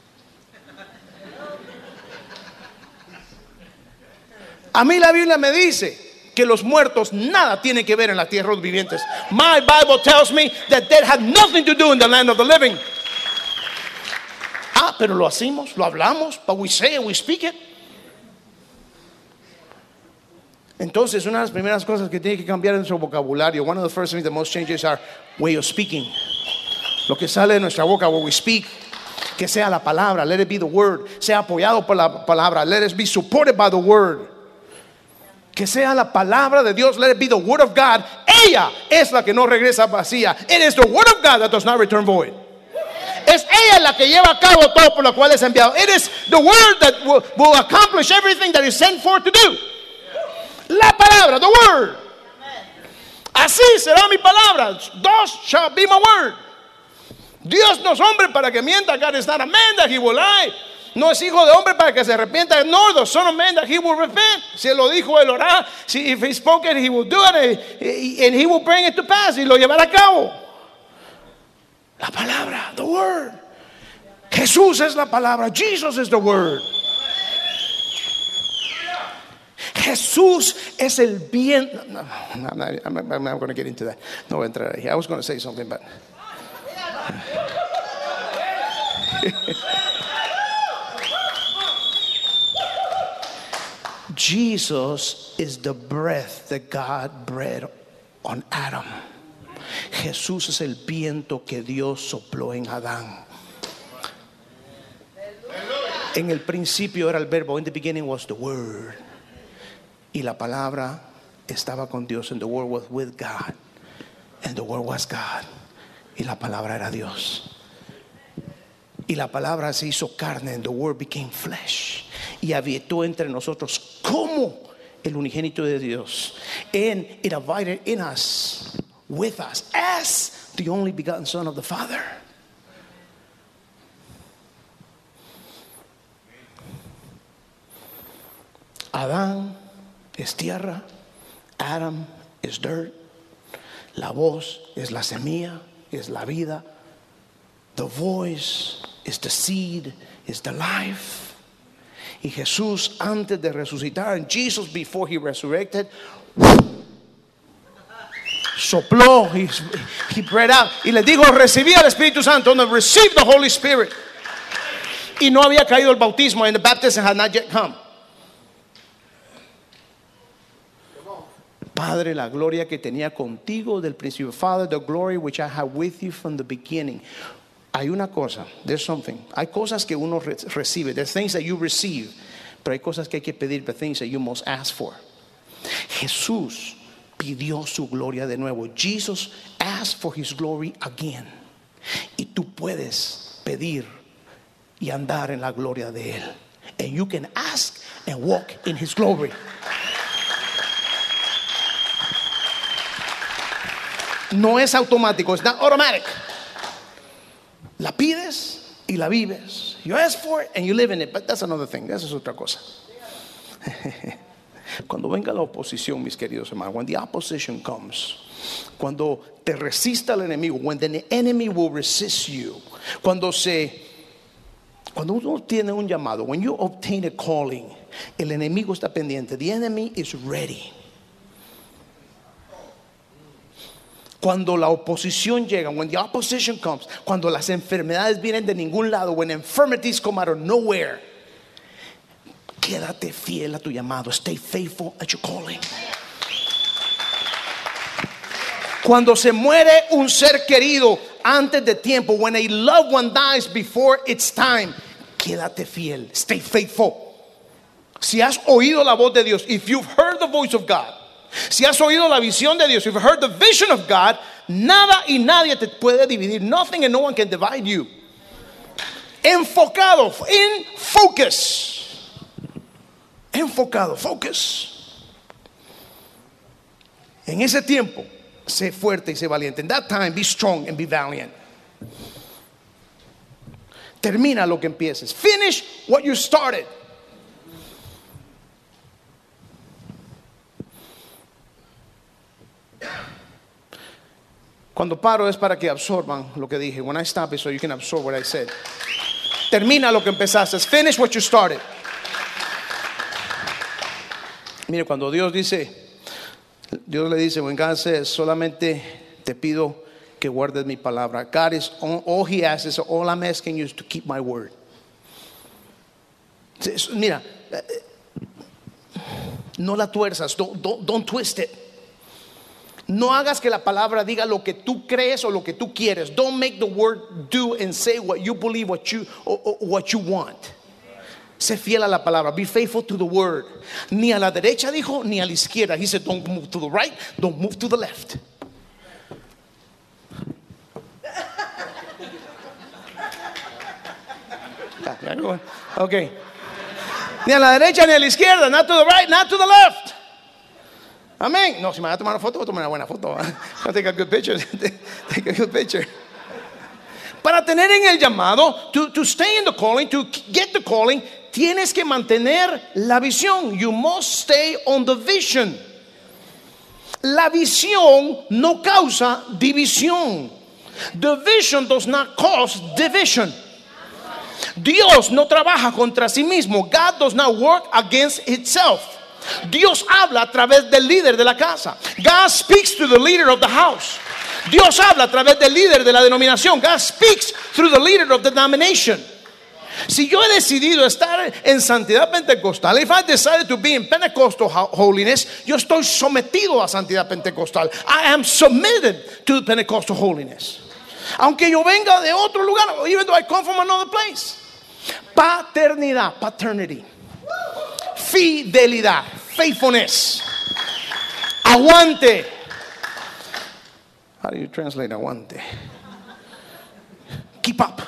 A mí la Biblia me dice que los muertos nada tienen que ver en la tierra de los vivientes. My Bible tells me that they have nothing to do in the land of the living. Pero lo hacemos, lo hablamos, but we say it, we speak it. Entonces, una de las primeras cosas que tiene que cambiar en nuestro vocabulario, one of the first things that most changes our way of speaking. Lo que sale de nuestra boca, what we speak, que sea la palabra, let it be the word, sea apoyado por la palabra, let us be supported by the word. Que sea la palabra de Dios. Let it be the word of God. Ella es la que no regresa vacía. It is the word of God that does not return void. Es ella la que lleva a cabo todo por lo cual es enviado. It is the word that will accomplish everything that is sent forth to do. La palabra, the word. Así será mi palabra. Thus shall be my word. Dios no es hombre para que mienta. God is not a man that he will lie. No es hijo de hombre para que se arrepienta. No, the son of man that he will repent. Si él lo dijo, él lo hará. If he spoke it, he will do it, and he will bring it to pass. Y lo llevará a cabo. La palabra, the word. Jesús es la palabra. Jesus is the word. Jesús es el bien. No, I'm not going to get into that. No voy a entrar ahí. I was going to say something, but Jesus is the breath that God breathed on Adam. Jesús es el viento que Dios sopló en Adán. En el principio era el verbo. In the beginning was the word. Y la palabra estaba con Dios. And the word was with God. And the word was God. Y la palabra era Dios. Y la palabra se hizo carne. And the word became flesh. Y habitó entre nosotros como el unigénito de Dios. And it abided in us, with us, as the only begotten Son of the Father. Adán es tierra. Adam is dirt. La voz es la semilla, es la vida. The voice is the seed, is the life. Y Jesús antes de resucitar, and Jesus before he resurrected, sopló, he breathed out, y le dijo, recibí al Espíritu Santo. No, receive the Holy Spirit. Y no había caído el bautismo, and the baptism had not yet come. Padre, la gloria que tenía contigo del principio. Father, the glory which I have with you from the beginning. Hay una cosa, there's something. Hay cosas que uno recibe. There's things that you receive. Pero hay cosas que hay que pedir, but things that you must ask for. Jesús pidió su gloria de nuevo. Jesus asked for his glory again. Y tú puedes pedir y andar en la gloria de él. And you can ask and walk in his glory. No es automático. It's not automatic. La pides y la vives. You ask for it and you live in it. But that's another thing. Esa es otra cosa. Cuando venga la oposición, mis queridos hermanos, when the opposition comes, cuando te resista el enemigo, when the enemy will resist you, cuando uno tiene un llamado, when you obtain a calling, el enemigo está pendiente. The enemy is ready. Cuando la oposición llega, when the opposition comes, cuando las enfermedades vienen de ningún lado, when infirmities come out of nowhere, quédate fiel a tu llamado. Stay faithful at your calling. Cuando se muere un ser querido antes de tiempo, when a loved one dies before its time, quédate fiel. Stay faithful. Si has oído la voz de Dios, if you've heard the voice of God, si has oído la visión de Dios, if you've heard the vision of God, nada y nadie te puede dividir. Nothing and no one can divide you. Enfocado, in focus. Enfocado, focus. En ese tiempo, sé fuerte y sé valiente. In that time, be strong and be valiant. Termina lo que empieces. Finish what you started. Cuando paro es para que absorban lo que dije. When I stop is so you can absorb what I said. Termina lo que empezaste. Finish what you started. Mire, cuando Dios le dice, when God says, solamente te pido que guardes mi palabra. God is, all he asks is, all I'm asking you is to keep my word. Mira, no la tuerzas, don't twist it. No hagas que la palabra diga lo que tú crees o lo que tú quieres. Don't make the word do and say what you believe, what you want. Sé fiel a la palabra. Be faithful to the word. Ni a la derecha dijo, ni a la izquierda. He said, don't move to the right, don't move to the left. Okay. Ni a la derecha ni a la izquierda. Not to the right, not to the left. Amén. No, si me va a tomar una foto, voy a tomar una buena foto. I'll take a good picture. Take a good picture. Para tener en el llamado, to stay in the calling, to get the calling, tienes que mantener la visión. You must stay on the vision. La visión no causa división. The vision does not cause division. Dios no trabaja contra sí mismo. God does not work against itself. Dios habla a través del líder de la casa. God speaks to the leader of the house. Dios habla a través del líder de la denominación. God speaks through the leader of the denomination. Si yo he decidido estar en santidad pentecostal, if I decided to be in Pentecostal holiness, yo estoy sometido a santidad pentecostal. I am submitted to Pentecostal holiness. Aunque yo venga de otro lugar, even though I come from another place. Paternidad, paternity. Fidelidad, faithfulness. Aguante. How do you translate aguante? Keep up.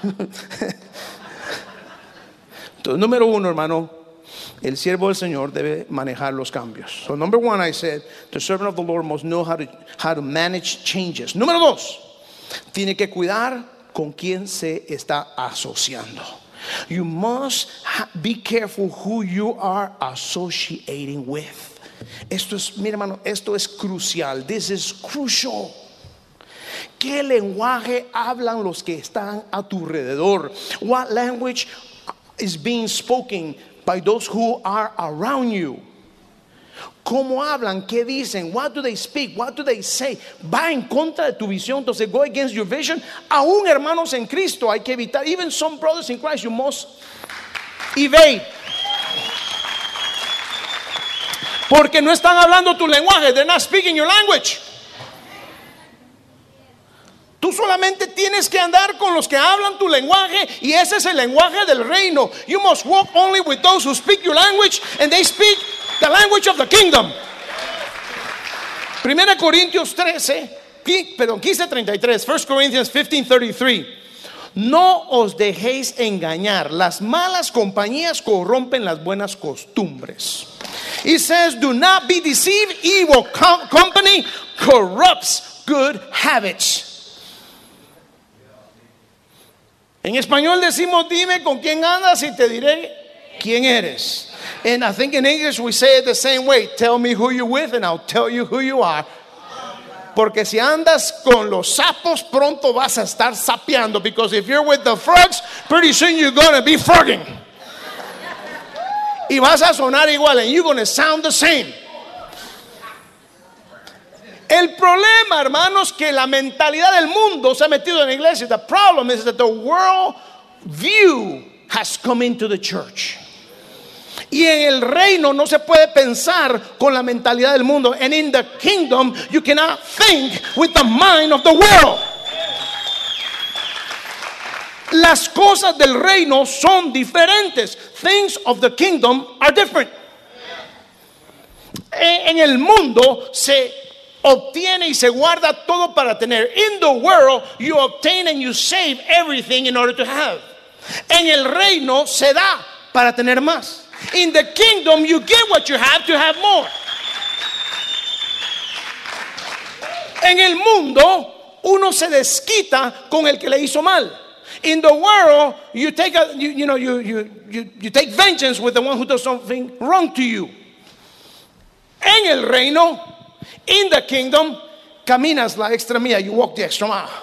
Entonces, número uno, hermano, el siervo del Señor debe manejar los cambios. So number one, I said, the servant of the Lord must know how to manage changes. Número dos, tiene que cuidar con quién se está asociando. You must be careful who you are associating with. Esto es, mira, hermano, esto es crucial. This is crucial. ¿Qué lenguaje hablan los que están a tu alrededor? What language is being spoken by those who are around you? ¿Cómo hablan? ¿Qué dicen? What do they speak? What do they say? Va en contra de tu visión. Entonces, go against your vision. Aún hermanos en Cristo hay que evitar. Even some brothers in Christ, you must evade. Porque no están hablando tu lenguaje. They're not speaking your language. Tú solamente tienes que andar con los que hablan tu lenguaje, y ese es el lenguaje del reino. You must walk only with those who speak your language, and they speak the language of the kingdom. 1 Corintios 15:33. 1 Corinthians 15:33. No os dejéis engañar. Las malas compañías corrompen las buenas costumbres. It says, do not be deceived. Evil company corrupts good habits. En español decimos, dime con quién andas y te diré quién eres. And I think in English we say it the same way. Tell me who you're with and I'll tell you who you are. Porque si andas con los sapos, pronto vas a estar sapeando. Because if you're with the frogs, pretty soon you're going to be frogging. Y vas a sonar igual, and you're going to sound the same. El problema, hermanos, que la mentalidad del mundo se ha metido en la iglesia. The problem is that the world view has come into the church. Y en el reino no se puede pensar con la mentalidad del mundo. And in the kingdom you cannot think with the mind of the world. Las cosas del reino son diferentes. Things of the kingdom are different. En el mundo se obtiene y se guarda todo para tener. In the world you obtain and you save everything in order to have. En el reino se da para tener más. In the kingdom you get what you have to have more. En el mundo uno se desquita con el que le hizo mal. In the world you take you take vengeance with the one who does something wrong to you. En el reino, in the kingdom, caminas la extra milla. You walk the extra mile.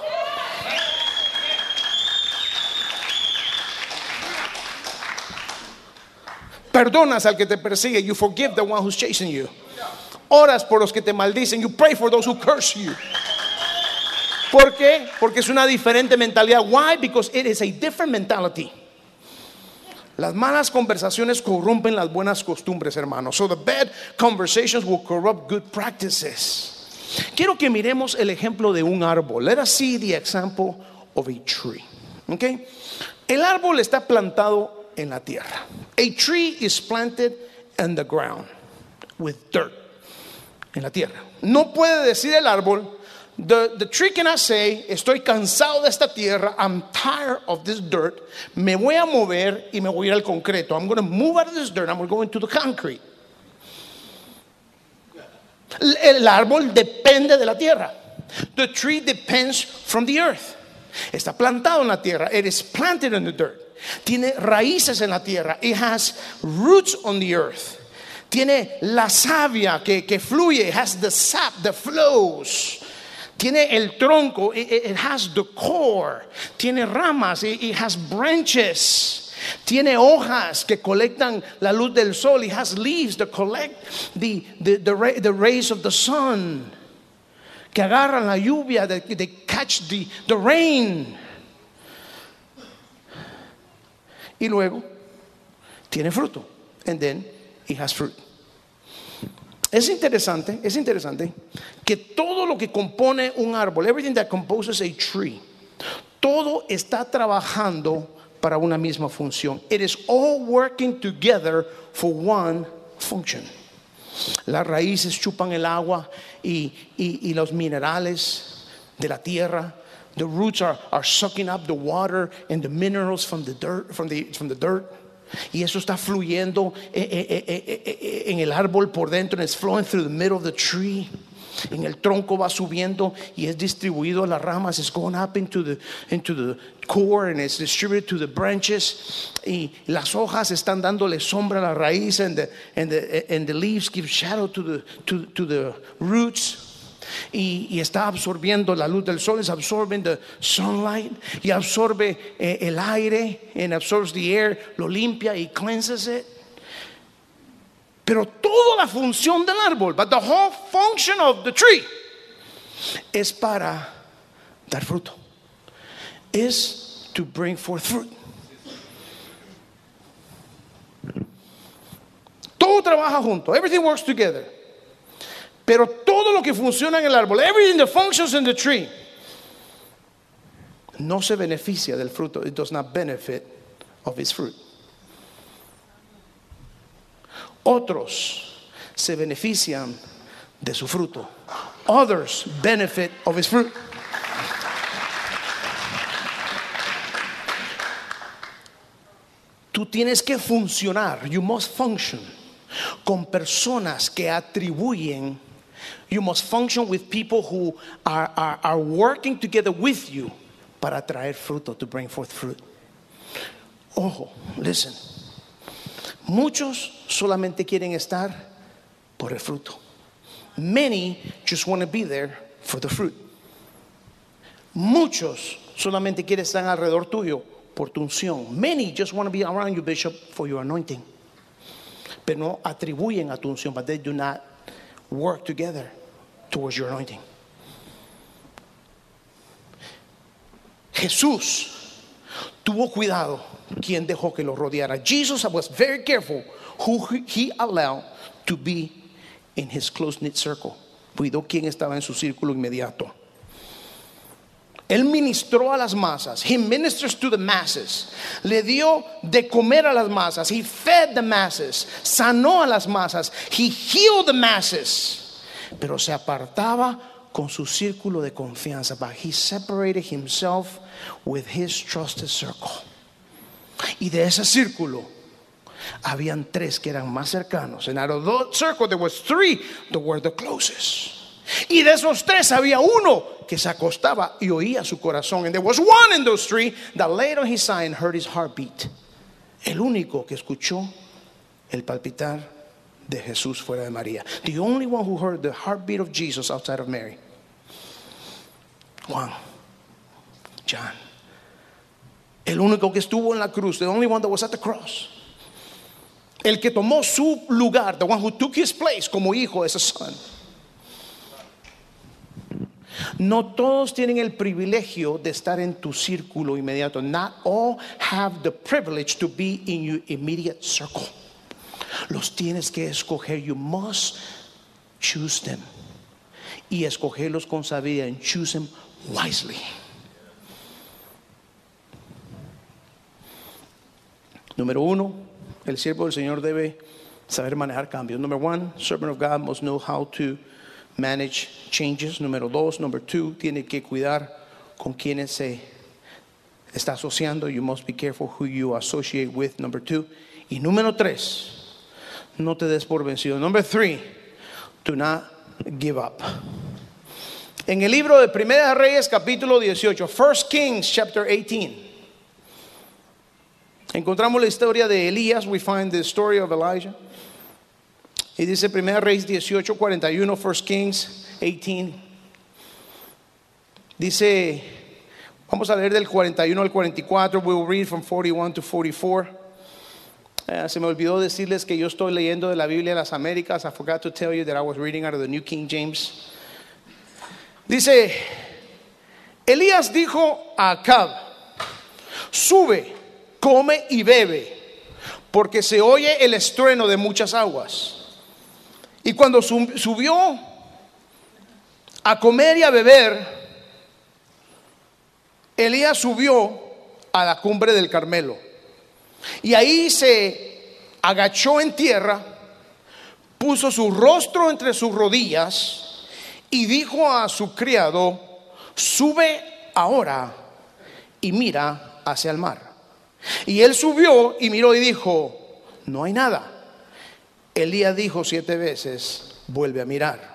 Perdonas al que te persigue. You forgive the one who's chasing you. Oras por los que te maldicen. You pray for those who curse you. ¿Por qué? Porque es una diferente mentalidad. Why? Because it is a different mentality. Las malas conversaciones corrompen las buenas costumbres, hermanos. So the bad conversations will corrupt good practices. Quiero que miremos el ejemplo de un árbol. Let us see the example of a tree. Okay? El árbol está plantado en la tierra. A tree is planted in the ground with dirt. En la tierra. No puede decir el árbol, the tree cannot say, estoy cansado de esta tierra, I'm tired of this dirt, me voy a mover y me voy a ir al concreto. I'm going to move out of this dirt, I'm going to go into the concrete. El árbol depende de la tierra. The tree depends from the earth. Está plantado en la tierra. It is planted in the dirt. Tiene raíces en la tierra. It has roots on the earth. Tiene la savia que fluye. It has the sap that flows. Tiene el tronco. It has the core. Tiene ramas. It has branches. Tiene hojas que colectan la luz del sol. It has leaves that collect the rays of the sun, que agarran la lluvia, they catch the rain. Y luego tiene fruto. And then it has fruit. Es interesante que todo lo que compone un árbol, everything that composes a tree, todo está trabajando para una misma función. It is all working together for one function. Las raíces chupan el agua y los minerales de la tierra. The roots are sucking up the water and the minerals from the dirt, from the dirt. Y eso está fluyendo en el árbol por dentro, and it's flowing through the middle of the tree. En el tronco va subiendo y es distribuido a las ramas. It's going up into the core and it's distributed to the branches. Y las hojas están dándole sombra a la raíz, and the leaves give shadow to the roots. Y está absorbiendo la luz del sol, is absorbing the sunlight, y absorbe el aire, and absorbs the air, lo limpia y cleanses it. Pero toda la función del árbol, but the whole function of the tree, es para dar fruto, is to bring forth fruit. Todo trabaja junto, everything works together. Pero todo lo que funciona en el árbol, everything that functions in the tree, no se beneficia del fruto. It does not benefit of its fruit. Otros se benefician de su fruto. Others benefit of his fruit. Tú tienes que funcionar. You must function con personas que atribuyen. You must function with people who are working together with you para traer fruto, to bring forth fruit. Ojo, listen. Muchos solamente quieren estar por el fruto. Many just want to be there for the fruit. Muchos solamente quieren estar alrededor tuyo por tu unción. Many just want to be around you, Bishop, for your anointing. Pero no atribuyen a tu unción, but they do not work together towards your anointing. Jesús tuvo cuidado quien dejó que lo rodeara. Jesus was very careful who he allowed to be in his close-knit circle. Cuidó quien estaba en su círculo inmediato. Él ministró a las masas. He ministers to the masses. Le dio de comer a las masas. He fed the masses. Sanó a las masas. He healed the masses. Pero se apartaba con su círculo de confianza. But he separated himself with his trusted circle. Y de ese círculo habían tres que eran más cercanos. And out of that circle there was three that were the closest. Y de esos tres había uno que se acostaba y oía su corazón. And there was one in those three that laid on his side and heard his heartbeat. El único que escuchó el palpitar de Jesús fuera de María. The only one who heard the heartbeat of Jesus outside of Mary. Juan, John. El único que estuvo en la cruz. The only one that was at the cross. El que tomó su lugar. The one who took his place como hijo, as a son. No todos tienen el privilegio de estar en tu círculo inmediato. Not all have the privilege to be in your immediate circle. Los tienes que escoger. You must choose them. Y escogerlos con sabiduría. And choose them wisely. Número uno, el siervo del Señor debe saber manejar cambios. Number one, servant of God must know how to manage changes. Número dos, number two, tiene que cuidar con quienes se está asociando. You must be careful who you associate with. Number two. Y número tres, no te des por vencido. Number three, do not give up. En el libro de Primera de Reyes capítulo 18, 1 Kings chapter 18, encontramos la historia de Elías. We find the story of Elijah. Y dice Primera Reyes 18, 41, 1 Kings 18. Dice, vamos a leer del 41 al 44. We'll read from 41 to 44. Se me olvidó decirles que yo estoy leyendo de la Biblia de las Américas. I forgot to tell you that I was reading out of the New King James. Dice, Elías dijo a Acab: sube, come y bebe, porque se oye el estruendo de muchas aguas. Y cuando subió a comer y a beber, Elías subió a la cumbre del Carmelo. Y ahí se agachó en tierra, puso su rostro entre sus rodillas y dijo a su criado: sube ahora y mira hacia el mar. Y él subió y miró y dijo: no hay nada. Elías dijo 7 veces: vuelve a mirar.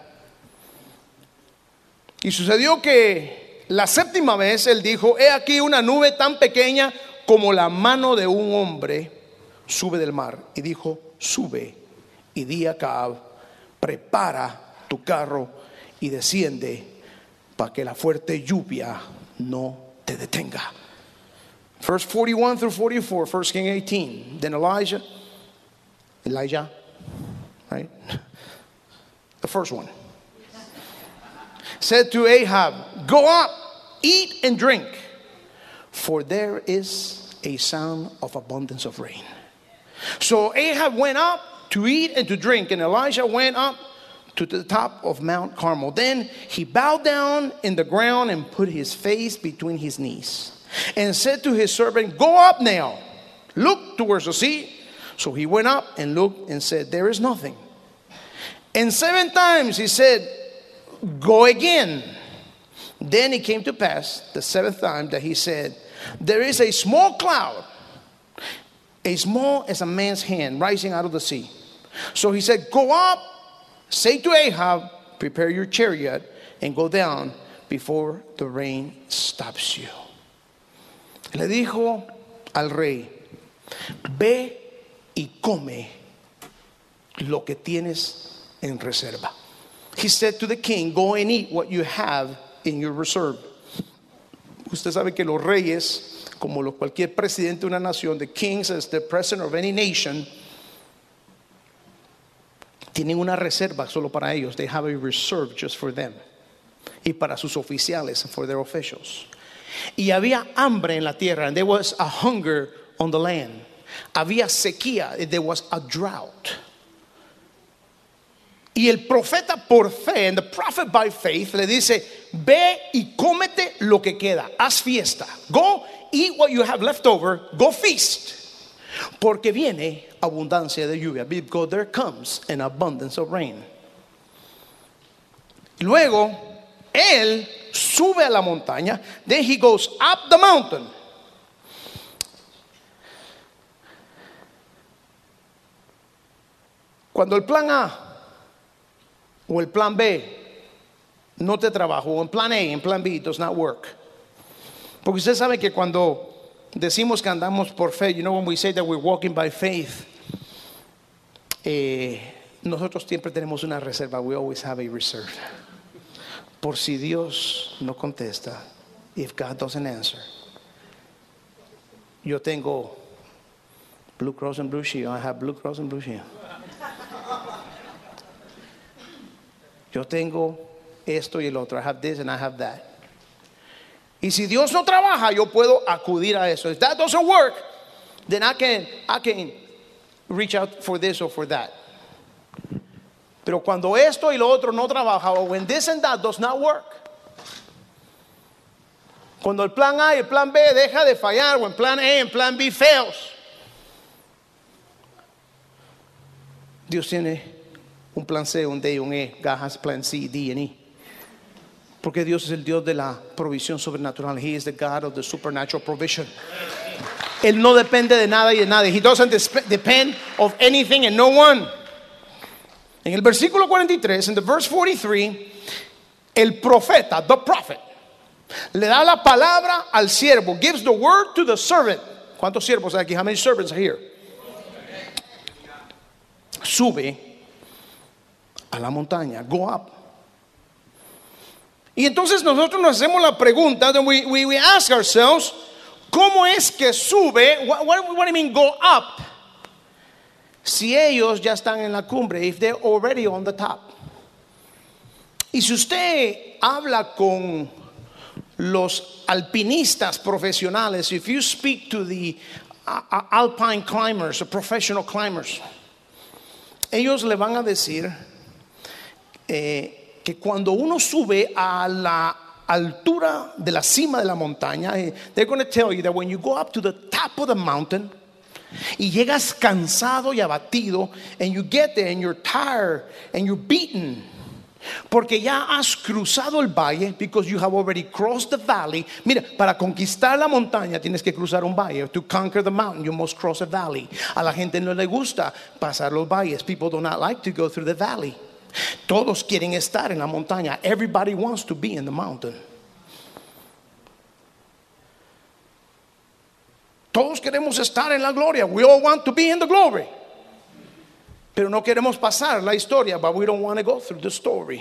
Y sucedió que la 7ª vez él dijo: he aquí una nube tan pequeña como la mano de un hombre sube del mar. Y dijo: sube y di a Acab: prepara tu carro y desciende, para que la fuerte lluvia no te detenga. Verse 41 through 44, 1 King 18. Then Elijah, right? The first one, said to Ahab: go up, eat and drink, for there is a sound of abundance of rain. So Ahab went up to eat and to drink, and Elijah went up to the top of Mount Carmel. Then he bowed down in the ground and put his face between his knees, and said to his servant: go up now, look towards the sea. So he went up and looked and said: there is nothing. And 7 times he said: go again. Then it came to pass the 7th time that he said: there is a small cloud, as small as a man's hand, rising out of the sea. So he said: go up, say to Ahab: prepare your chariot and go down before the rain stops you. Le dijo al rey: ve y come lo que tienes en reserva. He said to the king: go and eat what you have in your reserve. Usted sabe que los reyes, como cualquier presidente de una nación, the kings as the president of any nation, tienen una reserva solo para ellos. They have a reserve just for them. Y para sus oficiales, for their officials. Y había hambre en la tierra, and there was a hunger on the land. Había sequía, there was a drought. Y el profeta por fe, and the prophet by faith, le dice: ve y cómete lo que queda, haz fiesta. Go eat what you have left over, go feast. Porque viene abundancia de lluvia, because there comes an abundance of rain. Luego, él sube a la montaña. Then he goes up the mountain. Cuando el plan A o el plan B no te trabaja, o en plan A, en plan B, it does not work. Porque usted sabe que cuando decimos que andamos por fe, you know, when we say that we're walking by faith, nosotros siempre tenemos una reserva. We always have a reserve. Por si Dios no contesta, if God doesn't answer. Yo tengo Blue Cross and Blue Shield. I have Blue Cross and Blue Shield. Yo tengo esto y el otro. I have this and I have that. Y si Dios no trabaja, yo puedo acudir a eso. If that doesn't work, then I can reach out for this or for that. Pero cuando esto y lo otro no trabaja, or when this and that does not work, cuando el plan A y el plan B deja de fallar, o en plan A and plan B fails, Dios tiene un plan C, un D, un E. God has plan C, D, and E. Porque Dios es el Dios de la provisión sobrenatural. He is the God of the supernatural provision. Él no depende de nada y de nadie. He doesn't depend of anything and no one. En el versículo 43, in the verse 43, el profeta, the prophet, le da la palabra al siervo, gives the word to the servant. ¿Cuántos siervos hay aquí? How many servants are here? Sube a la montaña, go up. Y entonces nosotros nos hacemos la pregunta, we ask ourselves, ¿cómo es que sube? What do you mean go up? Si ellos ya están en la cumbre, if they're already on the top. Y si usted habla con los alpinistas profesionales, if you speak to the alpine climbers, the professional climbers, ellos le van a decir que cuando uno sube a la altura de la cima de la montaña, they're going to tell you that when you go up to the top of the mountain y llegas cansado y abatido, and you get there and you're tired and you're beaten, porque ya has cruzado el valle, because you have already crossed the valley. Mira, para conquistar la montaña tienes que cruzar un valle. To conquer the mountain you must cross a valley. A la gente no le gusta pasar los valles. People do not like to go through the valley. Todos quieren estar en la montaña. Everybody wants to be in the mountain. Todos queremos estar en la gloria. We all want to be in the glory. Pero no queremos pasar la historia, but we don't want to go through the story.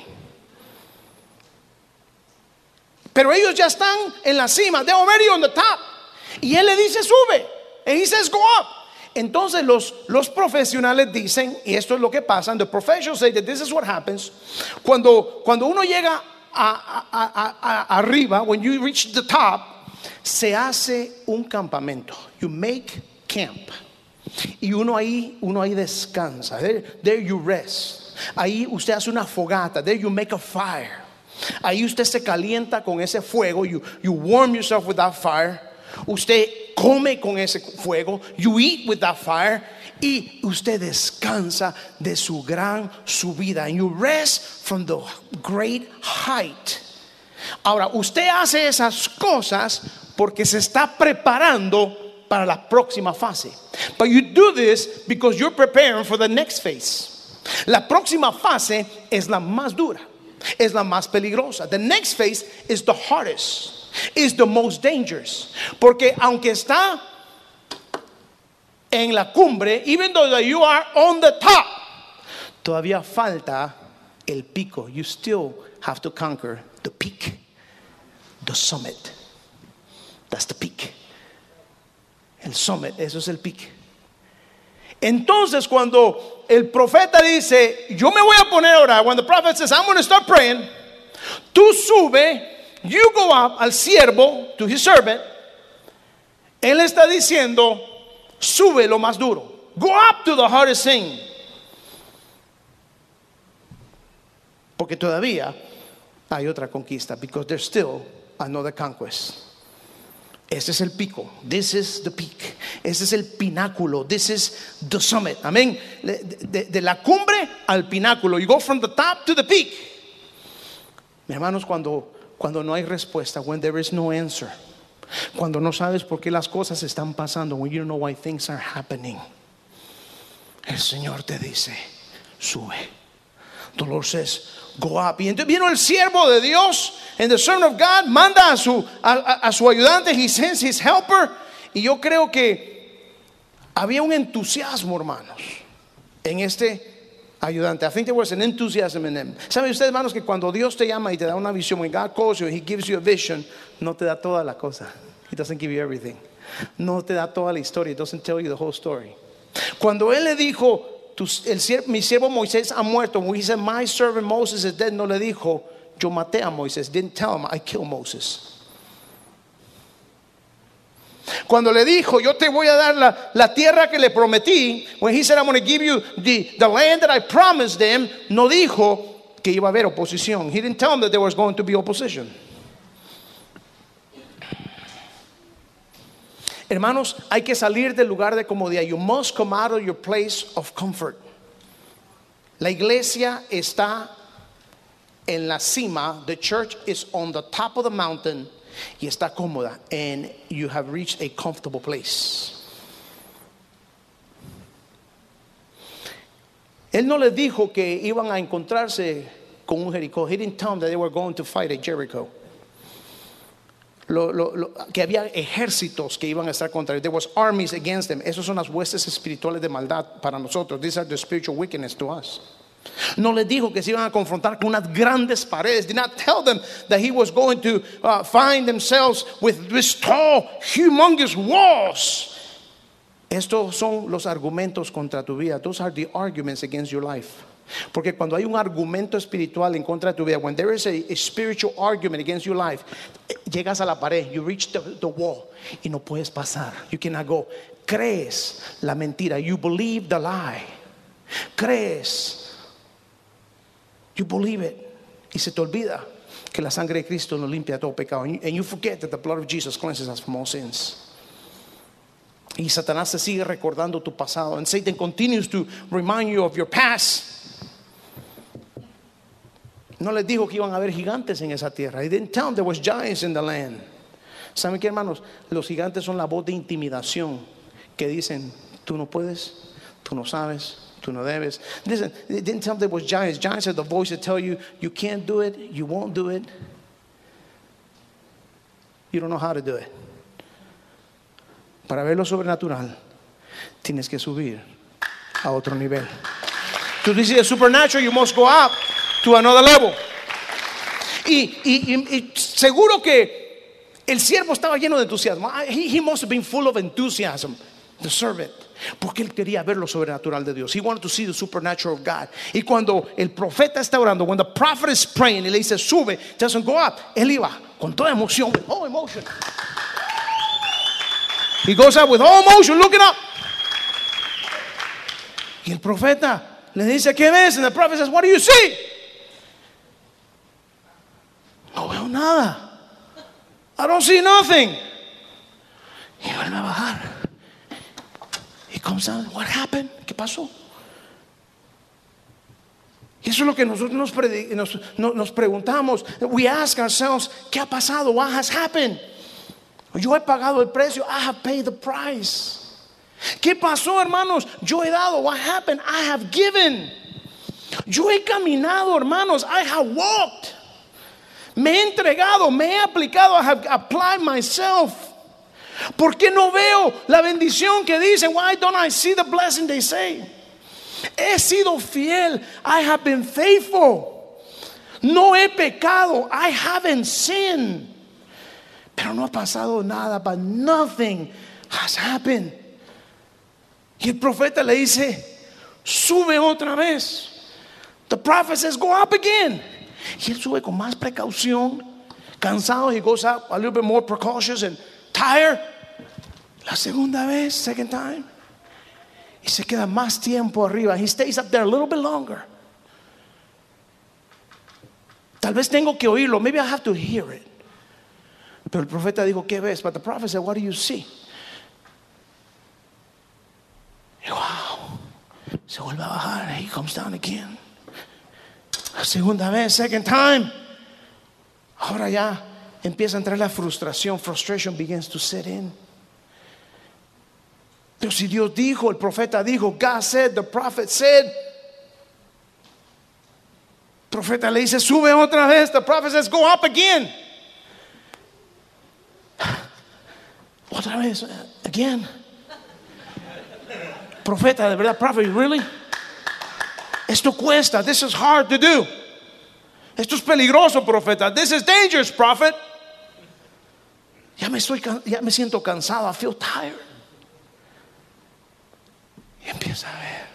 Pero ellos ya están en la cima. They're already on the top. Y él le dice sube. And he says go up. Entonces los profesionales dicen, y esto es lo que pasa, and the professionals say that this is what happens, cuando uno llega arriba, when you reach the top, se hace un campamento. You make camp. Y uno ahí descansa. There you rest. Ahí usted hace una fogata. There you make a fire. Ahí usted se calienta con ese fuego. You warm yourself with that fire. Usted come con ese fuego. You eat with that fire. Y usted descansa de su gran subida. And you rest from the great height. Ahora, usted hace esas cosas porque se está preparando para la próxima fase. But you do this because you're preparing for the next phase. La próxima fase es la más dura, es la más peligrosa. The next phase is the hardest, is the most dangerous. Porque aunque está en la cumbre, even though that you are on the top, todavía falta el pico. You still have to conquer the peak, the summit. That's the peak. El summit, eso es el pique. Entonces cuando el profeta dice, yo me voy a poner a orar, when the prophet says, I'm going to start praying, tú sube, you go up al siervo, to his servant, él está diciendo, sube lo más duro. Go up to the hardest thing. Porque todavía hay otra conquista, because there's still another conquest. Ese es el pico. This is the peak. Ese es el pináculo. This is the summit. Amén. De la cumbre al pináculo. You go from the top to the peak. Mis hermanos, cuando no hay respuesta, when there is no answer, cuando no sabes por qué las cosas están pasando, when you don't know why things are happening, el Señor te dice, sube. The Lord says, go up. Y entonces vino el siervo de Dios, and the servant of God manda a su ayudante. He sends his helper. Y yo creo que había un entusiasmo, hermanos, en este ayudante. I think there was an enthusiasm in him. ¿Saben ustedes, hermanos, que cuando Dios te llama y te da una visión, when God calls you, He gives you a vision, no te da toda la cosa. He doesn't give you everything. No te da toda la historia. He doesn't tell you the whole story. Cuando Él le dijo, mi siervo Moisés ha muerto, when he said my servant Moses is dead, no le dijo yo maté a Moisés. Didn't tell him I killed Moses. Cuando le dijo yo te voy a dar la tierra que le prometí, when he said I'm going to give you the land that I promised them, no dijo que iba a haber oposición. He didn't tell them that there was going to be opposition. Hermanos, hay que salir del lugar de comodidad. You must come out of your place of comfort. La iglesia está en la cima. The church is on the top of the mountain y está cómoda, and you have reached a comfortable place. Él no les dijo que iban a encontrarse con un Jericó. He didn't tell them that they were going to fight at Jericho. Que había ejércitos que iban a estar contra ellos. There was armies against them. Esos son las huestes espirituales de maldad para nosotros. These are the spiritual wickedness to us. No les dijo que se iban a confrontar con unas grandes paredes. Did not tell them that he was going to find themselves with this tall, humongous walls. Estos son los argumentos contra tu vida. Those are the arguments against your life. Porque cuando hay un argumento espiritual en contra de tu vida, when there is a spiritual argument against your life, llegas a la pared, you reach the wall y no puedes pasar. You cannot go. Crees la mentira. You believe the lie. Crees. You believe it. Y se te olvida que la sangre de Cristo nos limpia todo pecado. And you forget that the blood of Jesus cleanses us from all sins. Y Satanás te sigue recordando tu pasado. And Satan continues to remind you of your past. No les dijo que iban a haber gigantes en esa tierra. He didn't tell them there was giants in the land. ¿Saben qué, hermanos? Los gigantes son la voz de intimidación que dicen, tú no puedes, tú no sabes, tú no debes. Listen, they didn't tell them there was giants. Giants are the voice that tell you, you can't do it, you won't do it. You don't know how to do it. Para ver lo sobrenatural, tienes que subir a otro nivel. To see the supernatural, you must go up to another level. Y seguro que el siervo estaba lleno de entusiasmo. He must have been full of enthusiasm, the servant, porque él quería ver lo sobrenatural de Dios. He wanted to see the supernatural of God. Y cuando el profeta está orando, when the prophet is praying y le dice sube, doesn't go up, él iba con toda emoción, with all emotion. He goes up with all emotion, looking up. Y el profeta le dice, ¿qué ves? And the prophet says, what do you see? No veo nada. I don't see nothing. Y vuelve a bajar. He comes down. What happened? ¿Qué pasó? Y eso es lo que nosotros nos preguntamos. We ask ourselves, ¿qué ha pasado? What has happened? Yo he pagado el precio. I have paid the price. ¿Qué pasó, hermanos? Yo he dado. What happened? I have given. Yo he caminado, hermanos. I have walked. Me he entregado, me he aplicado. I have applied myself. ¿Por qué no veo la bendición que dicen? Why don't I see the blessing they say? He sido fiel. I have been faithful. No he pecado. I haven't sinned. Pero no ha pasado nada. But nothing has happened. Y el profeta le dice, sube otra vez. The prophet says, go up again. Y él sube con más precaución, cansado. He goes up a little bit more precautious and tired. La segunda vez, second time. Y se queda más tiempo arriba. He stays up there a little bit longer. Tal vez tengo que oírlo. Maybe I have to hear it. Pero el profeta dijo, ¿qué ves? But the prophet said, what do you see? Y wow. Se vuelve a bajar. He comes down again. La segunda vez, second time. Ahora ya empieza a entrar la frustración. Frustration begins to set in. Pero si Dios dijo, el profeta dijo, God said, the prophet said. El profeta le dice, sube otra vez. The prophet says, go up again. Otra vez, again. Profeta, de verdad, prophet, really? Esto cuesta. This is hard to do. Esto es peligroso, profeta. This is dangerous, prophet. Ya me siento cansado. I feel tired. Y empieza a ver.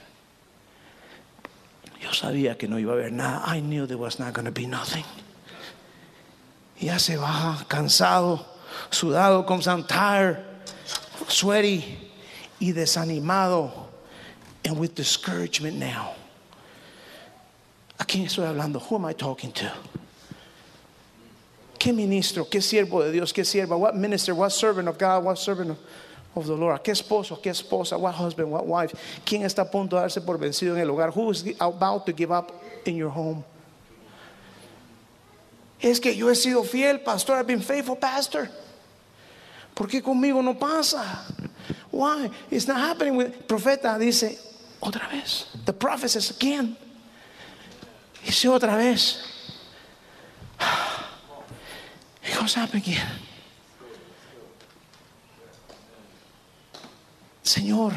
Yo sabía que no iba a haber nada. I knew there was not going to be nothing. Y ya se baja, cansado, sudado, comes down tired, sweaty y desanimado, and with discouragement now. ¿A quién estoy hablando? Who am I talking to? ¿Qué ministro? ¿Qué siervo de Dios? ¿Qué sierva? What minister? What servant of God? What servant of the Lord. ¿A qué esposo, a qué esposa, what husband, what wife? ¿Quién está a punto de darse por vencido en el hogar? Who is about to give up in your home? Es que yo he sido fiel, pastor. I've been faithful, pastor. ¿Por qué conmigo no pasa? Why? It's not happening with. Profeta dice otra vez. The prophet says again. Dice otra vez. It goes up again. Señor,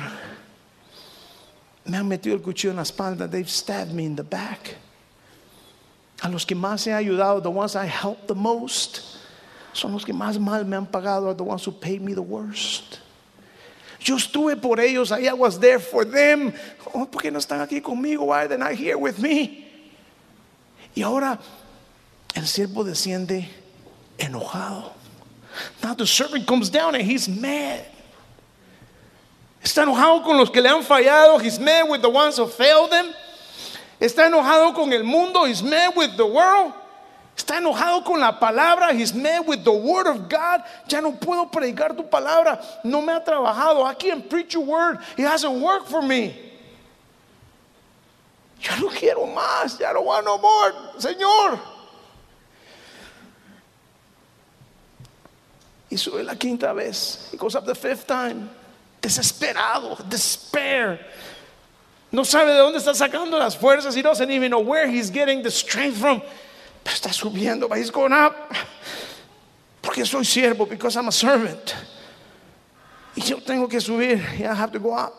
me han metido el cuchillo en la espalda. They've stabbed me in the back. A los que más he ayudado, the ones I helped the most, son los que más mal me han pagado, are the ones who paid me the worst. Yo estuve por ellos, I was there for them. Oh, ¿por qué no están aquí conmigo? Why are they not here with me? Y ahora el siervo desciende enojado. Now the servant comes down and he's mad. Está enojado con los que le han fallado. He's mad with the ones who failed them. Está enojado con el mundo. He's mad with the world. Está enojado con la palabra. He's mad with the word of God. Ya no puedo predicar tu palabra. No me ha trabajado. I can't preach your word. It hasn't worked for me. Ya no quiero más. Ya no want no more. Señor. Y sube la quinta vez. He goes up the fifth time. Desesperado. Despair. No sabe de dónde está sacando las fuerzas. He doesn't even know where he's getting the strength from. Pero está subiendo. But he's going up. Porque soy siervo. Because I'm a servant. Y yo tengo que subir. I have to go up.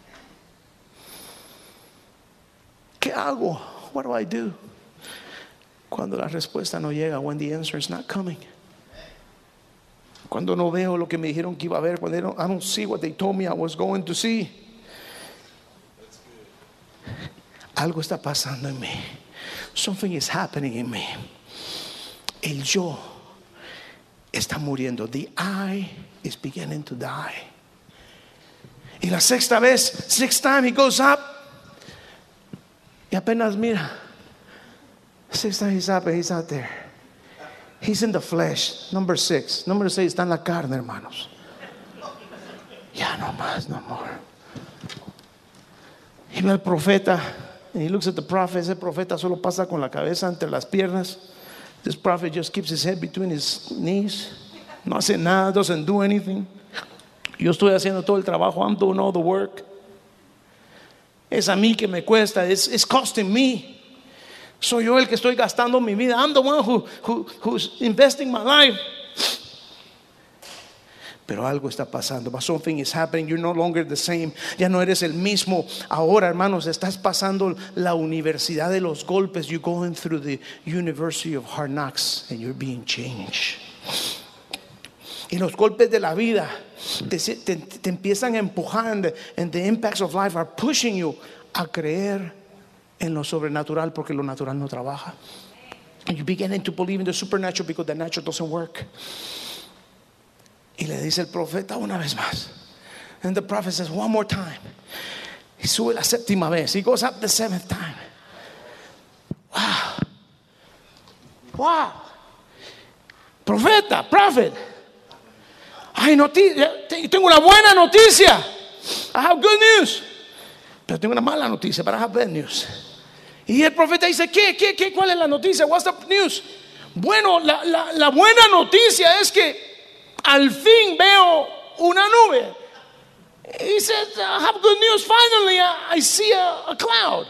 ¿Qué hago? What do I do? Cuando la respuesta no llega. When the answer is not coming. Cuando no veo lo que me dijeron que iba a ver. Cuando I don't see what they told me I was going to see. Algo está pasando en mí. Something is happening in me. El yo está muriendo. The I is beginning to die. Y la sixth time he goes up. Y apenas mira. Sixth time he's up and he's out there. He's in the flesh. Number 6 está en la carne, hermanos. Ya no más, no more. Y ve al profeta. And he looks at the prophet. Ese profeta solo pasa con la cabeza entre las piernas. This prophet just keeps his head between his knees. No hace nada, doesn't do anything. Yo estoy haciendo todo el trabajo. I'm doing all the work. Es a mí que me cuesta. It's costing me. Soy yo el que estoy gastando mi vida. I'm the one who's investing my life. Pero algo está pasando. But something is happening. You're no longer the same. Ya no eres el mismo. Ahora, hermanos, estás pasando la universidad de los golpes. You're going through the University of Hard Knocks and you're being changed. Y los golpes de la vida te empiezan a empujar, and the impacts of life are pushing you a creer en lo sobrenatural, porque lo natural no trabaja. And you beginning to believe in the supernatural because the natural doesn't work. Y le dice el profeta una vez más. And the prophet says one more time. Y sube la séptima vez. He goes up the seventh time. Wow. Prophet. Hay noticia. Tengo una buena noticia. I have good news. Pero tengo una mala noticia. But I have bad news. Y el profeta dice, ¿qué? ¿Cuál es la noticia? What's the news? Bueno, la buena noticia es que al fin veo una nube. He said, I have good news. Finally, I see a cloud.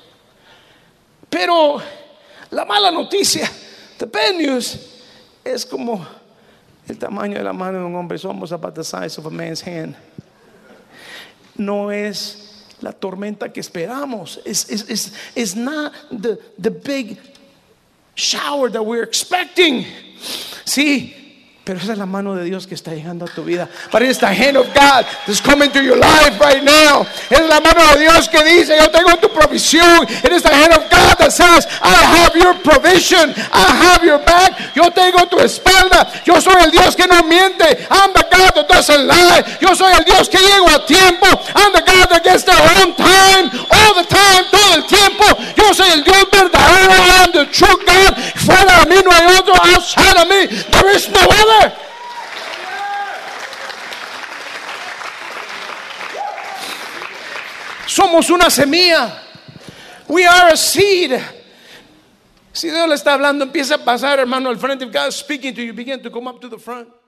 Pero la mala noticia, the bad news, es como el tamaño de la mano de un hombre. It's almost about the size of a man's hand. No es la tormenta que esperamos. It's not the big shower that we're expecting. Sí, pero esa es la mano de Dios que está llegando a tu vida. But it's the hand of God that's coming to your life right now. Es la mano de Dios que dice, yo tengo tu provisión. It is the hand of God that says, I have your provision. I have your back. Yo tengo tu espalda. Yo soy el Dios que no miente. I'm the God that doesn't lie. Yo soy el Dios que llego a tiempo. I'm the God that gets there on time. All the time, todo el tiempo. Yo soy el Dios verdadero. I'm the true God. Fuera de mí no hay otro. Outside of me there is no other. Somos una semilla. We are a seed. Si Dios le está hablando, empieza a pasar, hermano, al frente. If God is speaking to you, begin to come up to the front.